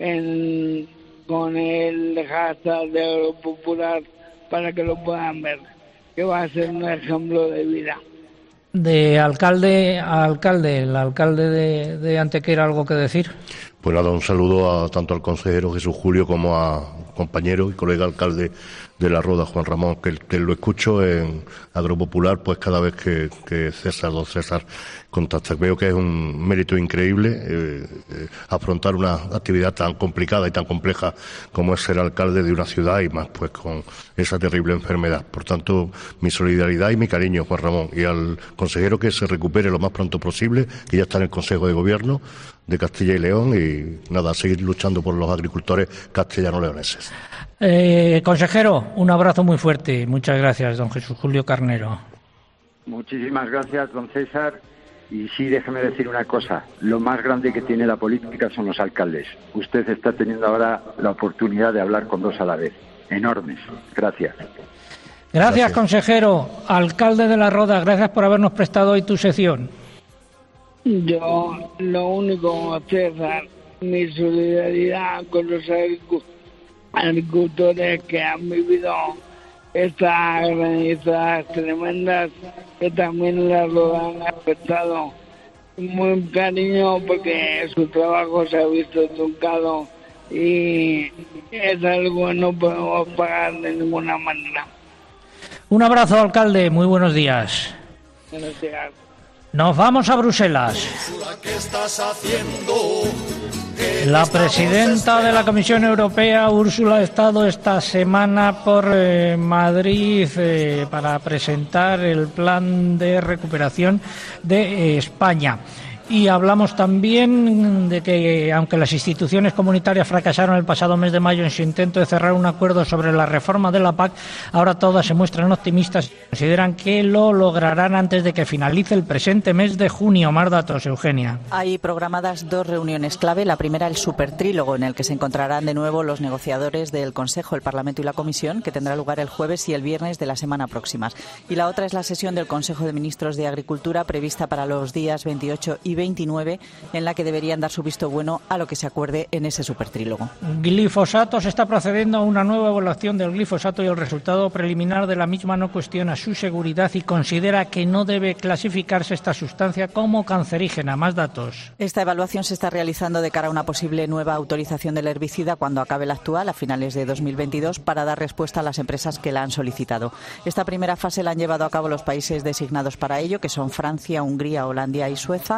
con el hashtag de Agropopular para que lo puedan ver, que va a ser un ejemplo de vida. De alcalde a alcalde, el alcalde de Antequera, ¿algo que decir? Pues nada, un saludo tanto al consejero Jesús Julio como a compañero y colega alcalde de La Roda, Juan Ramón, que lo escucho en Agropopular pues cada vez que don César contacta. Veo que es un mérito increíble afrontar una actividad tan complicada y tan compleja como es ser alcalde de una ciudad, y más pues con esa terrible enfermedad. Por tanto, mi solidaridad y mi cariño, Juan Ramón, y al consejero que se recupere lo más pronto posible, que ya está en el Consejo de Gobierno de Castilla y León, y nada, seguir luchando por los agricultores castellano-leoneses. Consejero, un abrazo muy fuerte. Muchas gracias, don Jesús Julio Carnero. Muchísimas gracias, don César. Y sí, déjeme decir una cosa. Lo más grande que tiene la política son los alcaldes. Usted está teniendo ahora la oportunidad de hablar con dos a la vez. Enormes. Gracias. Gracias, consejero. Alcalde de La Roda, gracias por habernos prestado hoy tu sección. Yo, lo único, César, mi solidaridad con los agricultores que han vivido estas granizadas tremendas, que también las lo han afectado. Muy cariño, porque su trabajo se ha visto truncado y es algo que no podemos pagar de ninguna manera. Un abrazo, alcalde. Muy buenos días. Buenos días. Nos vamos a Bruselas. La presidenta de la Comisión Europea, Úrsula, ha estado esta semana por Madrid para presentar el plan de recuperación de España. Y hablamos también de que, aunque las instituciones comunitarias fracasaron el pasado mes de mayo en su intento de cerrar un acuerdo sobre la reforma de la PAC, ahora todas se muestran optimistas y consideran que lo lograrán antes de que finalice el presente mes de junio. Más datos, Eugenia. Hay programadas 2 reuniones clave. La primera, el supertrílogo, en el que se encontrarán de nuevo los negociadores del Consejo, el Parlamento y la Comisión, que tendrá lugar el jueves y el viernes de la semana próximas. Y la otra es la sesión del Consejo de Ministros de Agricultura, prevista para los días 28 y y 29, en la que deberían dar su visto bueno a lo que se acuerde en ese supertrílogo. Glifosato. Se está procediendo a una nueva evaluación del glifosato y el resultado preliminar de la misma no cuestiona su seguridad y considera que no debe clasificarse esta sustancia como cancerígena. Más datos. Esta evaluación se está realizando de cara a una posible nueva autorización del herbicida cuando acabe la actual, a finales de 2022, para dar respuesta a las empresas que la han solicitado. Esta primera fase la han llevado a cabo los países designados para ello, que son Francia, Hungría, Holanda y Suecia.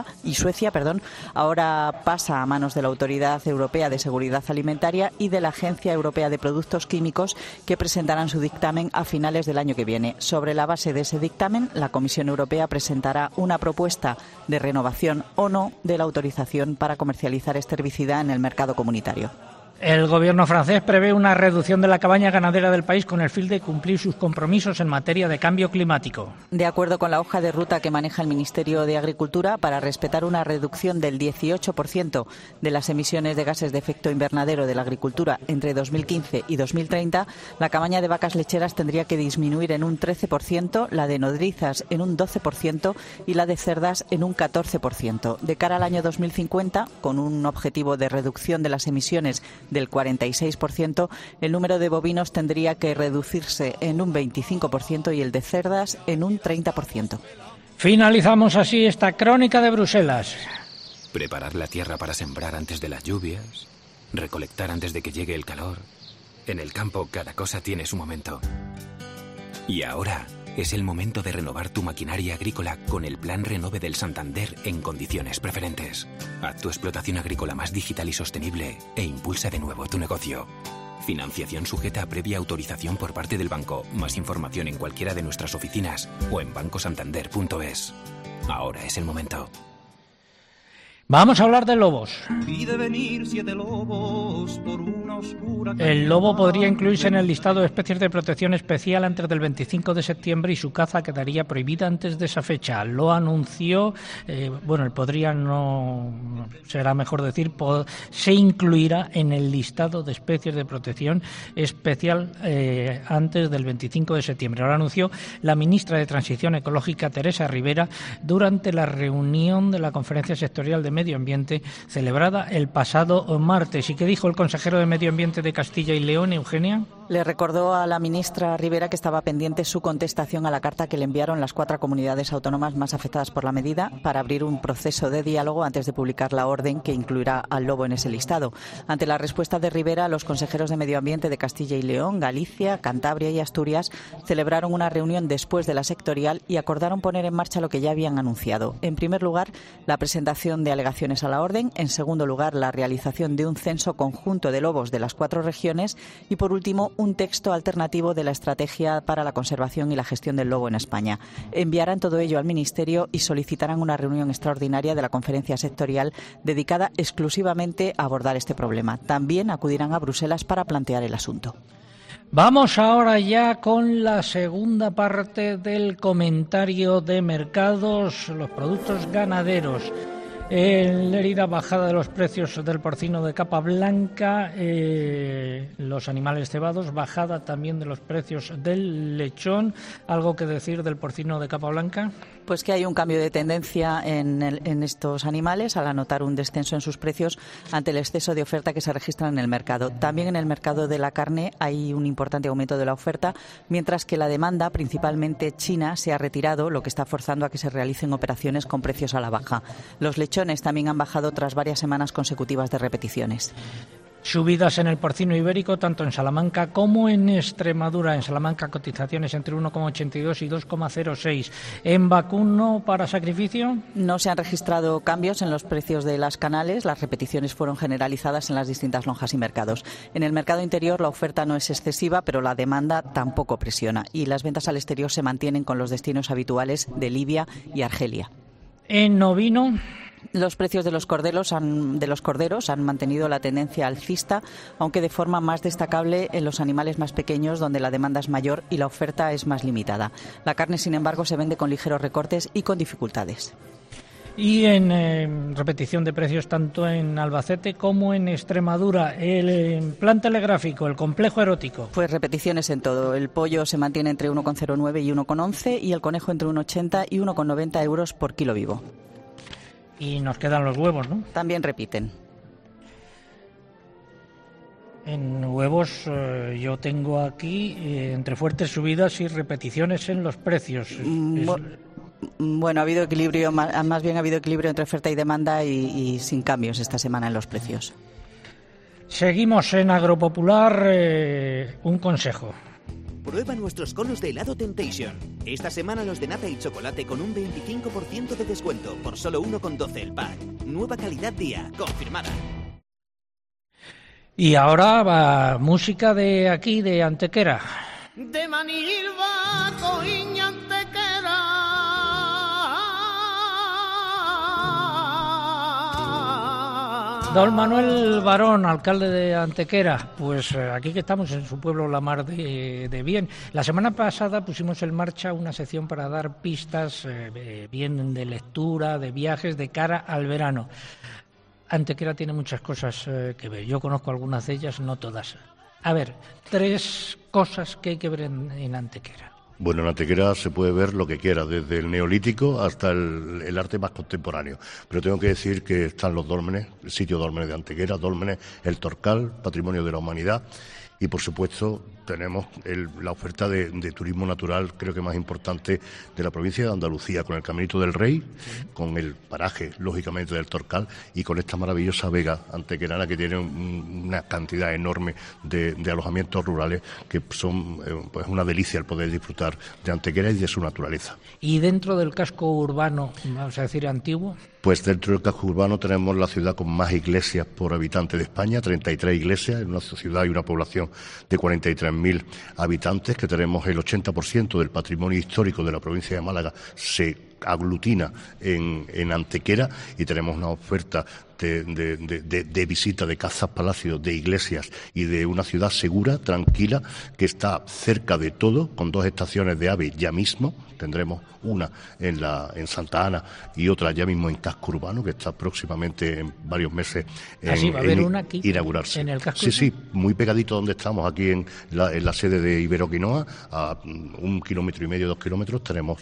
Ahora pasa a manos de la Autoridad Europea de Seguridad Alimentaria y de la Agencia Europea de Productos Químicos, que presentarán su dictamen a finales del año que viene. Sobre la base de ese dictamen, la Comisión Europea presentará una propuesta de renovación o no de la autorización para comercializar este herbicida en el mercado comunitario. El gobierno francés prevé una reducción de la cabaña ganadera del país con el fin de cumplir sus compromisos en materia de cambio climático. De acuerdo con la hoja de ruta que maneja el Ministerio de Agricultura, para respetar una reducción del 18% de las emisiones de gases de efecto invernadero de la agricultura entre 2015 y 2030, la cabaña de vacas lecheras tendría que disminuir en un 13%, la de nodrizas en un 12% y la de cerdas en un 14%. De cara al año 2050, con un objetivo de reducción de las emisiones del 46%, el número de bovinos tendría que reducirse en un 25% y el de cerdas en un 30%. Finalizamos así esta crónica de Bruselas. Preparar la tierra para sembrar antes de las lluvias, recolectar antes de que llegue el calor. En el campo cada cosa tiene su momento. Y ahora es el momento de renovar tu maquinaria agrícola con el Plan Renove del Santander en condiciones preferentes. Haz tu explotación agrícola más digital y sostenible e impulsa de nuevo tu negocio. Financiación sujeta a previa autorización por parte del banco. Más información en cualquiera de nuestras oficinas o en bancosantander.es. Ahora es el momento. Vamos a hablar de lobos. Pide venir 7 lobos por una oscura El lobo podría incluirse en el listado de especies de protección especial antes del 25 de septiembre y su caza quedaría prohibida antes de esa fecha. Lo anunció, el podría no, será mejor decir, se incluirá en el listado de especies de protección especial antes del 25 de septiembre. Lo anunció la ministra de Transición Ecológica, Teresa Rivera, durante la reunión de la Conferencia Sectorial de Medio Ambiente celebrada el pasado martes. ¿Y qué dijo el consejero de Medio Ambiente de Castilla y León, Eugenia? Le recordó a la ministra Rivera que estaba pendiente su contestación a la carta que le enviaron las 4 comunidades autónomas más afectadas por la medida para abrir un proceso de diálogo antes de publicar la orden que incluirá al lobo en ese listado. Ante la respuesta de Rivera, los consejeros de Medio Ambiente de Castilla y León, Galicia, Cantabria y Asturias celebraron una reunión después de la sectorial y acordaron poner en marcha lo que ya habían anunciado. En primer lugar, la presentación de alegaciones a la orden. En segundo lugar, la realización de un censo conjunto de lobos de las 4 regiones. Y por último, un texto alternativo de la estrategia para la conservación y la gestión del lobo en España. Enviarán todo ello al Ministerio y solicitarán una reunión extraordinaria de la conferencia sectorial dedicada exclusivamente a abordar este problema. También acudirán a Bruselas para plantear el asunto. Vamos ahora ya con la segunda parte del comentario de mercados, los productos ganaderos. En Lérida, bajada de los precios del porcino de capa blanca, los animales cebados, bajada también de los precios del lechón. ¿Algo que decir del porcino de capa blanca? Pues que hay un cambio de tendencia en estos animales al anotar un descenso en sus precios ante el exceso de oferta que se registra en el mercado. También en el mercado de la carne hay un importante aumento de la oferta, mientras que la demanda, principalmente china, se ha retirado, lo que está forzando a que se realicen operaciones con precios a la baja. Los lechones también han bajado tras varias semanas consecutivas de repeticiones. Subidas en el porcino ibérico, tanto en Salamanca como en Extremadura. En Salamanca, cotizaciones entre 1,82 y 2,06. ¿En vacuno para sacrificio? No se han registrado cambios en los precios de las canales. Las repeticiones fueron generalizadas en las distintas lonjas y mercados. En el mercado interior la oferta no es excesiva, pero la demanda tampoco presiona. Y las ventas al exterior se mantienen con los destinos habituales de Libia y Argelia. ¿En ovino? Los precios de los corderos han mantenido la tendencia alcista, aunque de forma más destacable en los animales más pequeños, donde la demanda es mayor y la oferta es más limitada. La carne, sin embargo, se vende con ligeros recortes y con dificultades. Y en repetición de precios tanto en Albacete como en Extremadura. El plan telegráfico, el complejo erótico. Pues repeticiones en todo. El pollo se mantiene entre 1,09 y 1,11 y el conejo entre 1,80 y 1,90 euros por kilo vivo. Y nos quedan los huevos, ¿no? También repiten. En huevos yo tengo aquí entre fuertes subidas y repeticiones en los precios. Bueno, ha habido equilibrio, más bien ha habido equilibrio entre oferta y demanda y sin cambios esta semana en los precios. Seguimos en Agropopular, un consejo. Prueba nuestros conos de helado Temptation. Esta semana los de nata y chocolate con un 25% de descuento por solo 1,12 el pack. Nueva calidad día, confirmada. Y ahora va música de aquí, de Antequera. De Manilva, Coiña, Antequera. Don Manuel Barón, alcalde de Antequera, pues aquí que estamos en su pueblo la mar de bien. La semana pasada pusimos en marcha una sección para dar pistas bien de lectura, de viajes, de cara al verano. Antequera tiene muchas cosas que ver. Yo conozco algunas de ellas, no todas. A ver, 3 cosas que hay que ver en Antequera. Bueno, en Antequera se puede ver lo que quiera, desde el neolítico hasta el arte más contemporáneo. Pero tengo que decir que están los dólmenes, el sitio dólmenes de Antequera, dólmenes, el Torcal, Patrimonio de la Humanidad. Y, por supuesto, tenemos la oferta de turismo natural, creo que más importante, de la provincia de Andalucía, con el Caminito del Rey, con el paraje, lógicamente, del Torcal, y con esta maravillosa vega antequerana que tiene una cantidad enorme de alojamientos rurales que son pues una delicia el poder disfrutar de Antequera y de su naturaleza. ¿Y dentro del casco urbano, vamos a decir antiguo? Pues dentro del casco urbano tenemos la ciudad con más iglesias por habitante de España, 33 iglesias, en una ciudad y una población de 43.000 habitantes, que tenemos el 80% del patrimonio histórico de la provincia de Málaga se aglutina en Antequera, y tenemos una oferta de visita de casas palacios, de iglesias y de una ciudad segura, tranquila, que está cerca de todo, con 2 estaciones de AVE ya mismo. Tendremos una en Santa Ana y otra ya mismo en casco urbano, que está próximamente en varios meses inaugurarse. En el casco. Sí, muy pegadito donde estamos, aquí en la sede de Iberoquinoa, a 1,5 kilómetros, 2 kilómetros, tenemos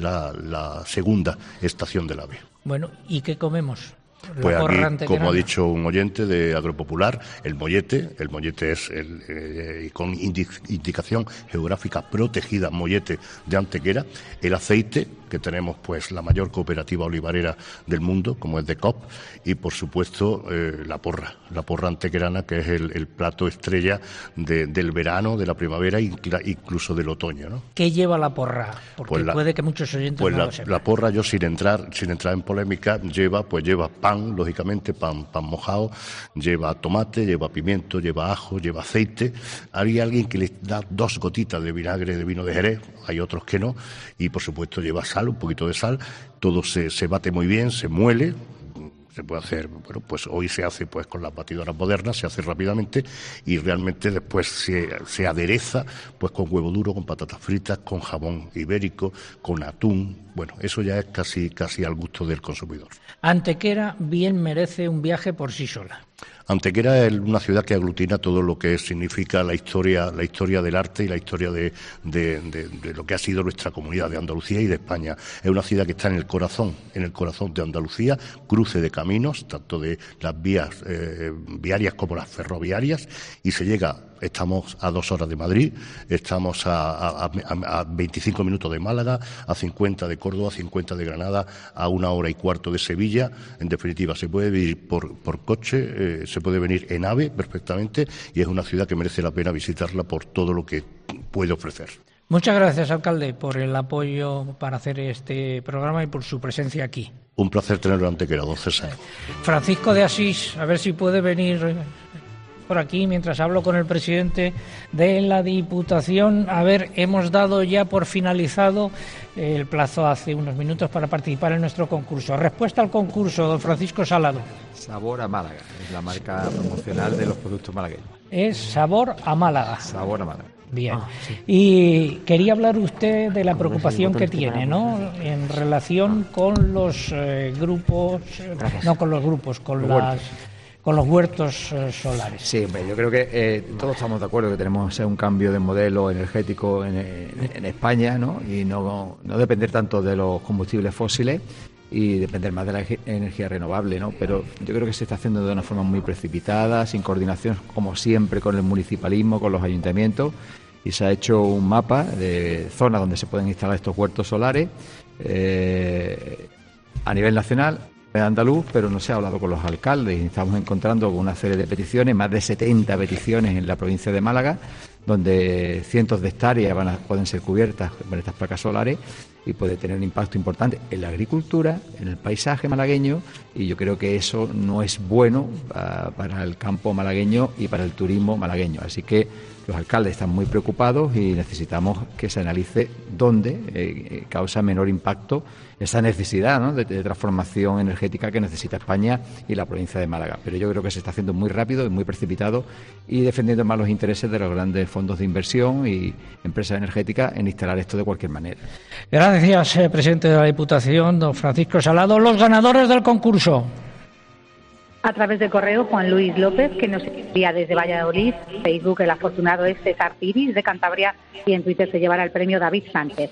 la segunda estación del AVE. Bueno, ¿y qué comemos? Pues aquí, como ha dicho un oyente de Agropopular, el mollete es con indicación geográfica protegida, mollete de Antequera, el aceite, que tenemos pues la mayor cooperativa olivarera del mundo, como es de COP, y por supuesto la porra antequerana, que es el plato estrella del verano, de la primavera, incluso del otoño, ¿no? ¿Qué lleva la porra? Porque puede que muchos oyentes no lo sepan. La porra, yo sin entrar en polémica, lleva pan, lógicamente, pan mojado, lleva tomate, lleva pimiento, lleva ajo, lleva aceite. Hay alguien que le da 2 gotitas de vinagre de vino de Jerez, hay otros que no, y por supuesto lleva sal, un poquito de sal. Todo se bate muy bien, se muele. Se puede hacer, bueno, pues hoy se hace pues con las batidoras modernas, se hace rápidamente, y realmente después se adereza pues con huevo duro, con patatas fritas, con jamón ibérico, con atún. Bueno, eso ya es casi al gusto del consumidor. Antequera bien merece un viaje por sí sola. Antequera es una ciudad que aglutina todo lo que significa la historia del arte y la historia de lo que ha sido nuestra comunidad de Andalucía y de España. Es una ciudad que está en el corazón de Andalucía, cruce de caminos, tanto de las vías viarias como las ferroviarias, y estamos a 2 horas de Madrid, estamos a 25 minutos de Málaga, a 50 de Córdoba, a 50 de Granada, a 1 hora y cuarto de Sevilla. En definitiva, se puede venir por coche, se puede venir en AVE perfectamente, y es una ciudad que merece la pena visitarla por todo lo que puede ofrecer. Muchas gracias, alcalde, por el apoyo para hacer este programa y por su presencia aquí. Un placer tenerlo en Antequera, don César. Francisco de Asís, a ver si puede venir por aquí mientras hablo con el presidente de la Diputación. A ver, hemos dado ya por finalizado el plazo hace unos minutos para participar en nuestro concurso. Respuesta al concurso, don Francisco Salado. Sabor a Málaga, es la marca promocional de los productos malagueños. Es Sabor a Málaga. Sabor a Málaga. Bien. Sí. Y quería hablar usted de la preocupación que tiene, ¿no?, en relación con los grupos, no con los grupos, con los huertos solares. Sí, hombre, yo creo que todos estamos de acuerdo que tenemos que hacer un cambio de modelo energético en España, ¿no? Y no depender tanto de los combustibles fósiles. y depender más de la energía renovable, ¿no? Pero yo creo que se está haciendo de una forma muy precipitada, sin coordinación, como siempre, con el municipalismo, con los ayuntamientos, y se ha hecho un mapa de zonas donde se pueden instalar estos huertos solares a nivel nacional, andaluz, pero no se ha hablado con los alcaldes y estamos encontrando una serie de peticiones, más de 70 peticiones en la provincia de Málaga, donde cientos de hectáreas pueden ser cubiertas con estas placas solares y puede tener un impacto importante en la agricultura, en el paisaje malagueño, y yo creo que eso no es bueno para el campo malagueño y para el turismo malagueño. Así que los alcaldes están muy preocupados y necesitamos que se analice dónde causa menor impacto esa necesidad, ¿no?, de transformación energética que necesita España y la provincia de Málaga. Pero yo creo que se está haciendo muy rápido y muy precipitado y defendiendo más los intereses de los grandes fondos de inversión y empresas energéticas en instalar esto de cualquier manera. Gracias, presidente de la Diputación, don Francisco Salado. Los ganadores del concurso. A través del correo, Juan Luis López, que nos envía desde Valladolid. Facebook, el afortunado es César Piris, de Cantabria, y en Twitter se llevará el premio David Sánchez.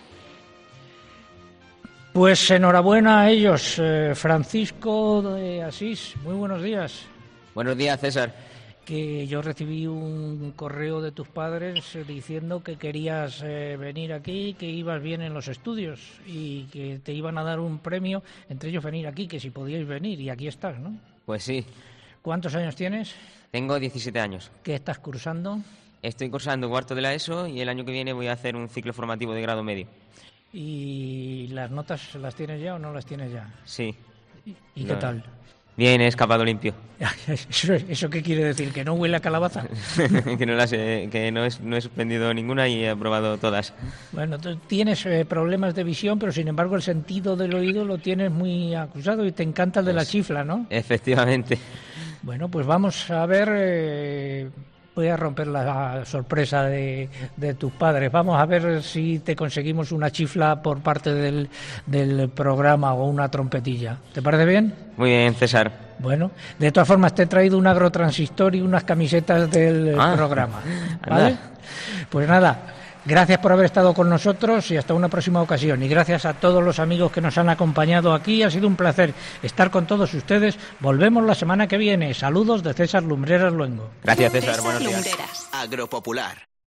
Pues enhorabuena a ellos. Francisco de Asís, muy buenos días. Buenos días, César. Que yo recibí un correo de tus padres diciendo que querías venir aquí, que ibas bien en los estudios y que te iban a dar un premio, entre ellos venir aquí, que si podíais venir, y aquí estás, ¿no? Pues sí. ¿Cuántos años tienes? Tengo 17 años. ¿Qué estás cursando? Estoy cursando cuarto de la ESO y el año que viene voy a hacer un ciclo formativo de grado medio. ¿Y las notas las tienes ya o no las tienes ya? Sí. ¿Y qué tal? Bien, he escapado limpio. ¿Eso qué quiere decir? ¿Que no huele a calabaza? que no he suspendido ninguna y he aprobado todas. Bueno, tú tienes problemas de visión, pero sin embargo el sentido del oído lo tienes muy acusado y te encanta el de la chifla, ¿no? Efectivamente. Bueno, pues vamos a ver... Voy a romper la sorpresa de tus padres. Vamos a ver si te conseguimos una chifla por parte del programa o una trompetilla. ¿Te parece bien? Muy bien, César. Bueno, de todas formas te he traído un agrotransistor y unas camisetas del programa. ¿Vale? Anda. Pues nada, gracias por haber estado con nosotros y hasta una próxima ocasión. Y gracias a todos los amigos que nos han acompañado aquí. Ha sido un placer estar con todos ustedes. Volvemos la semana que viene. Saludos de César Lumbreras Luengo. Gracias, César. Buenos días. Lumbreras. Agropopular.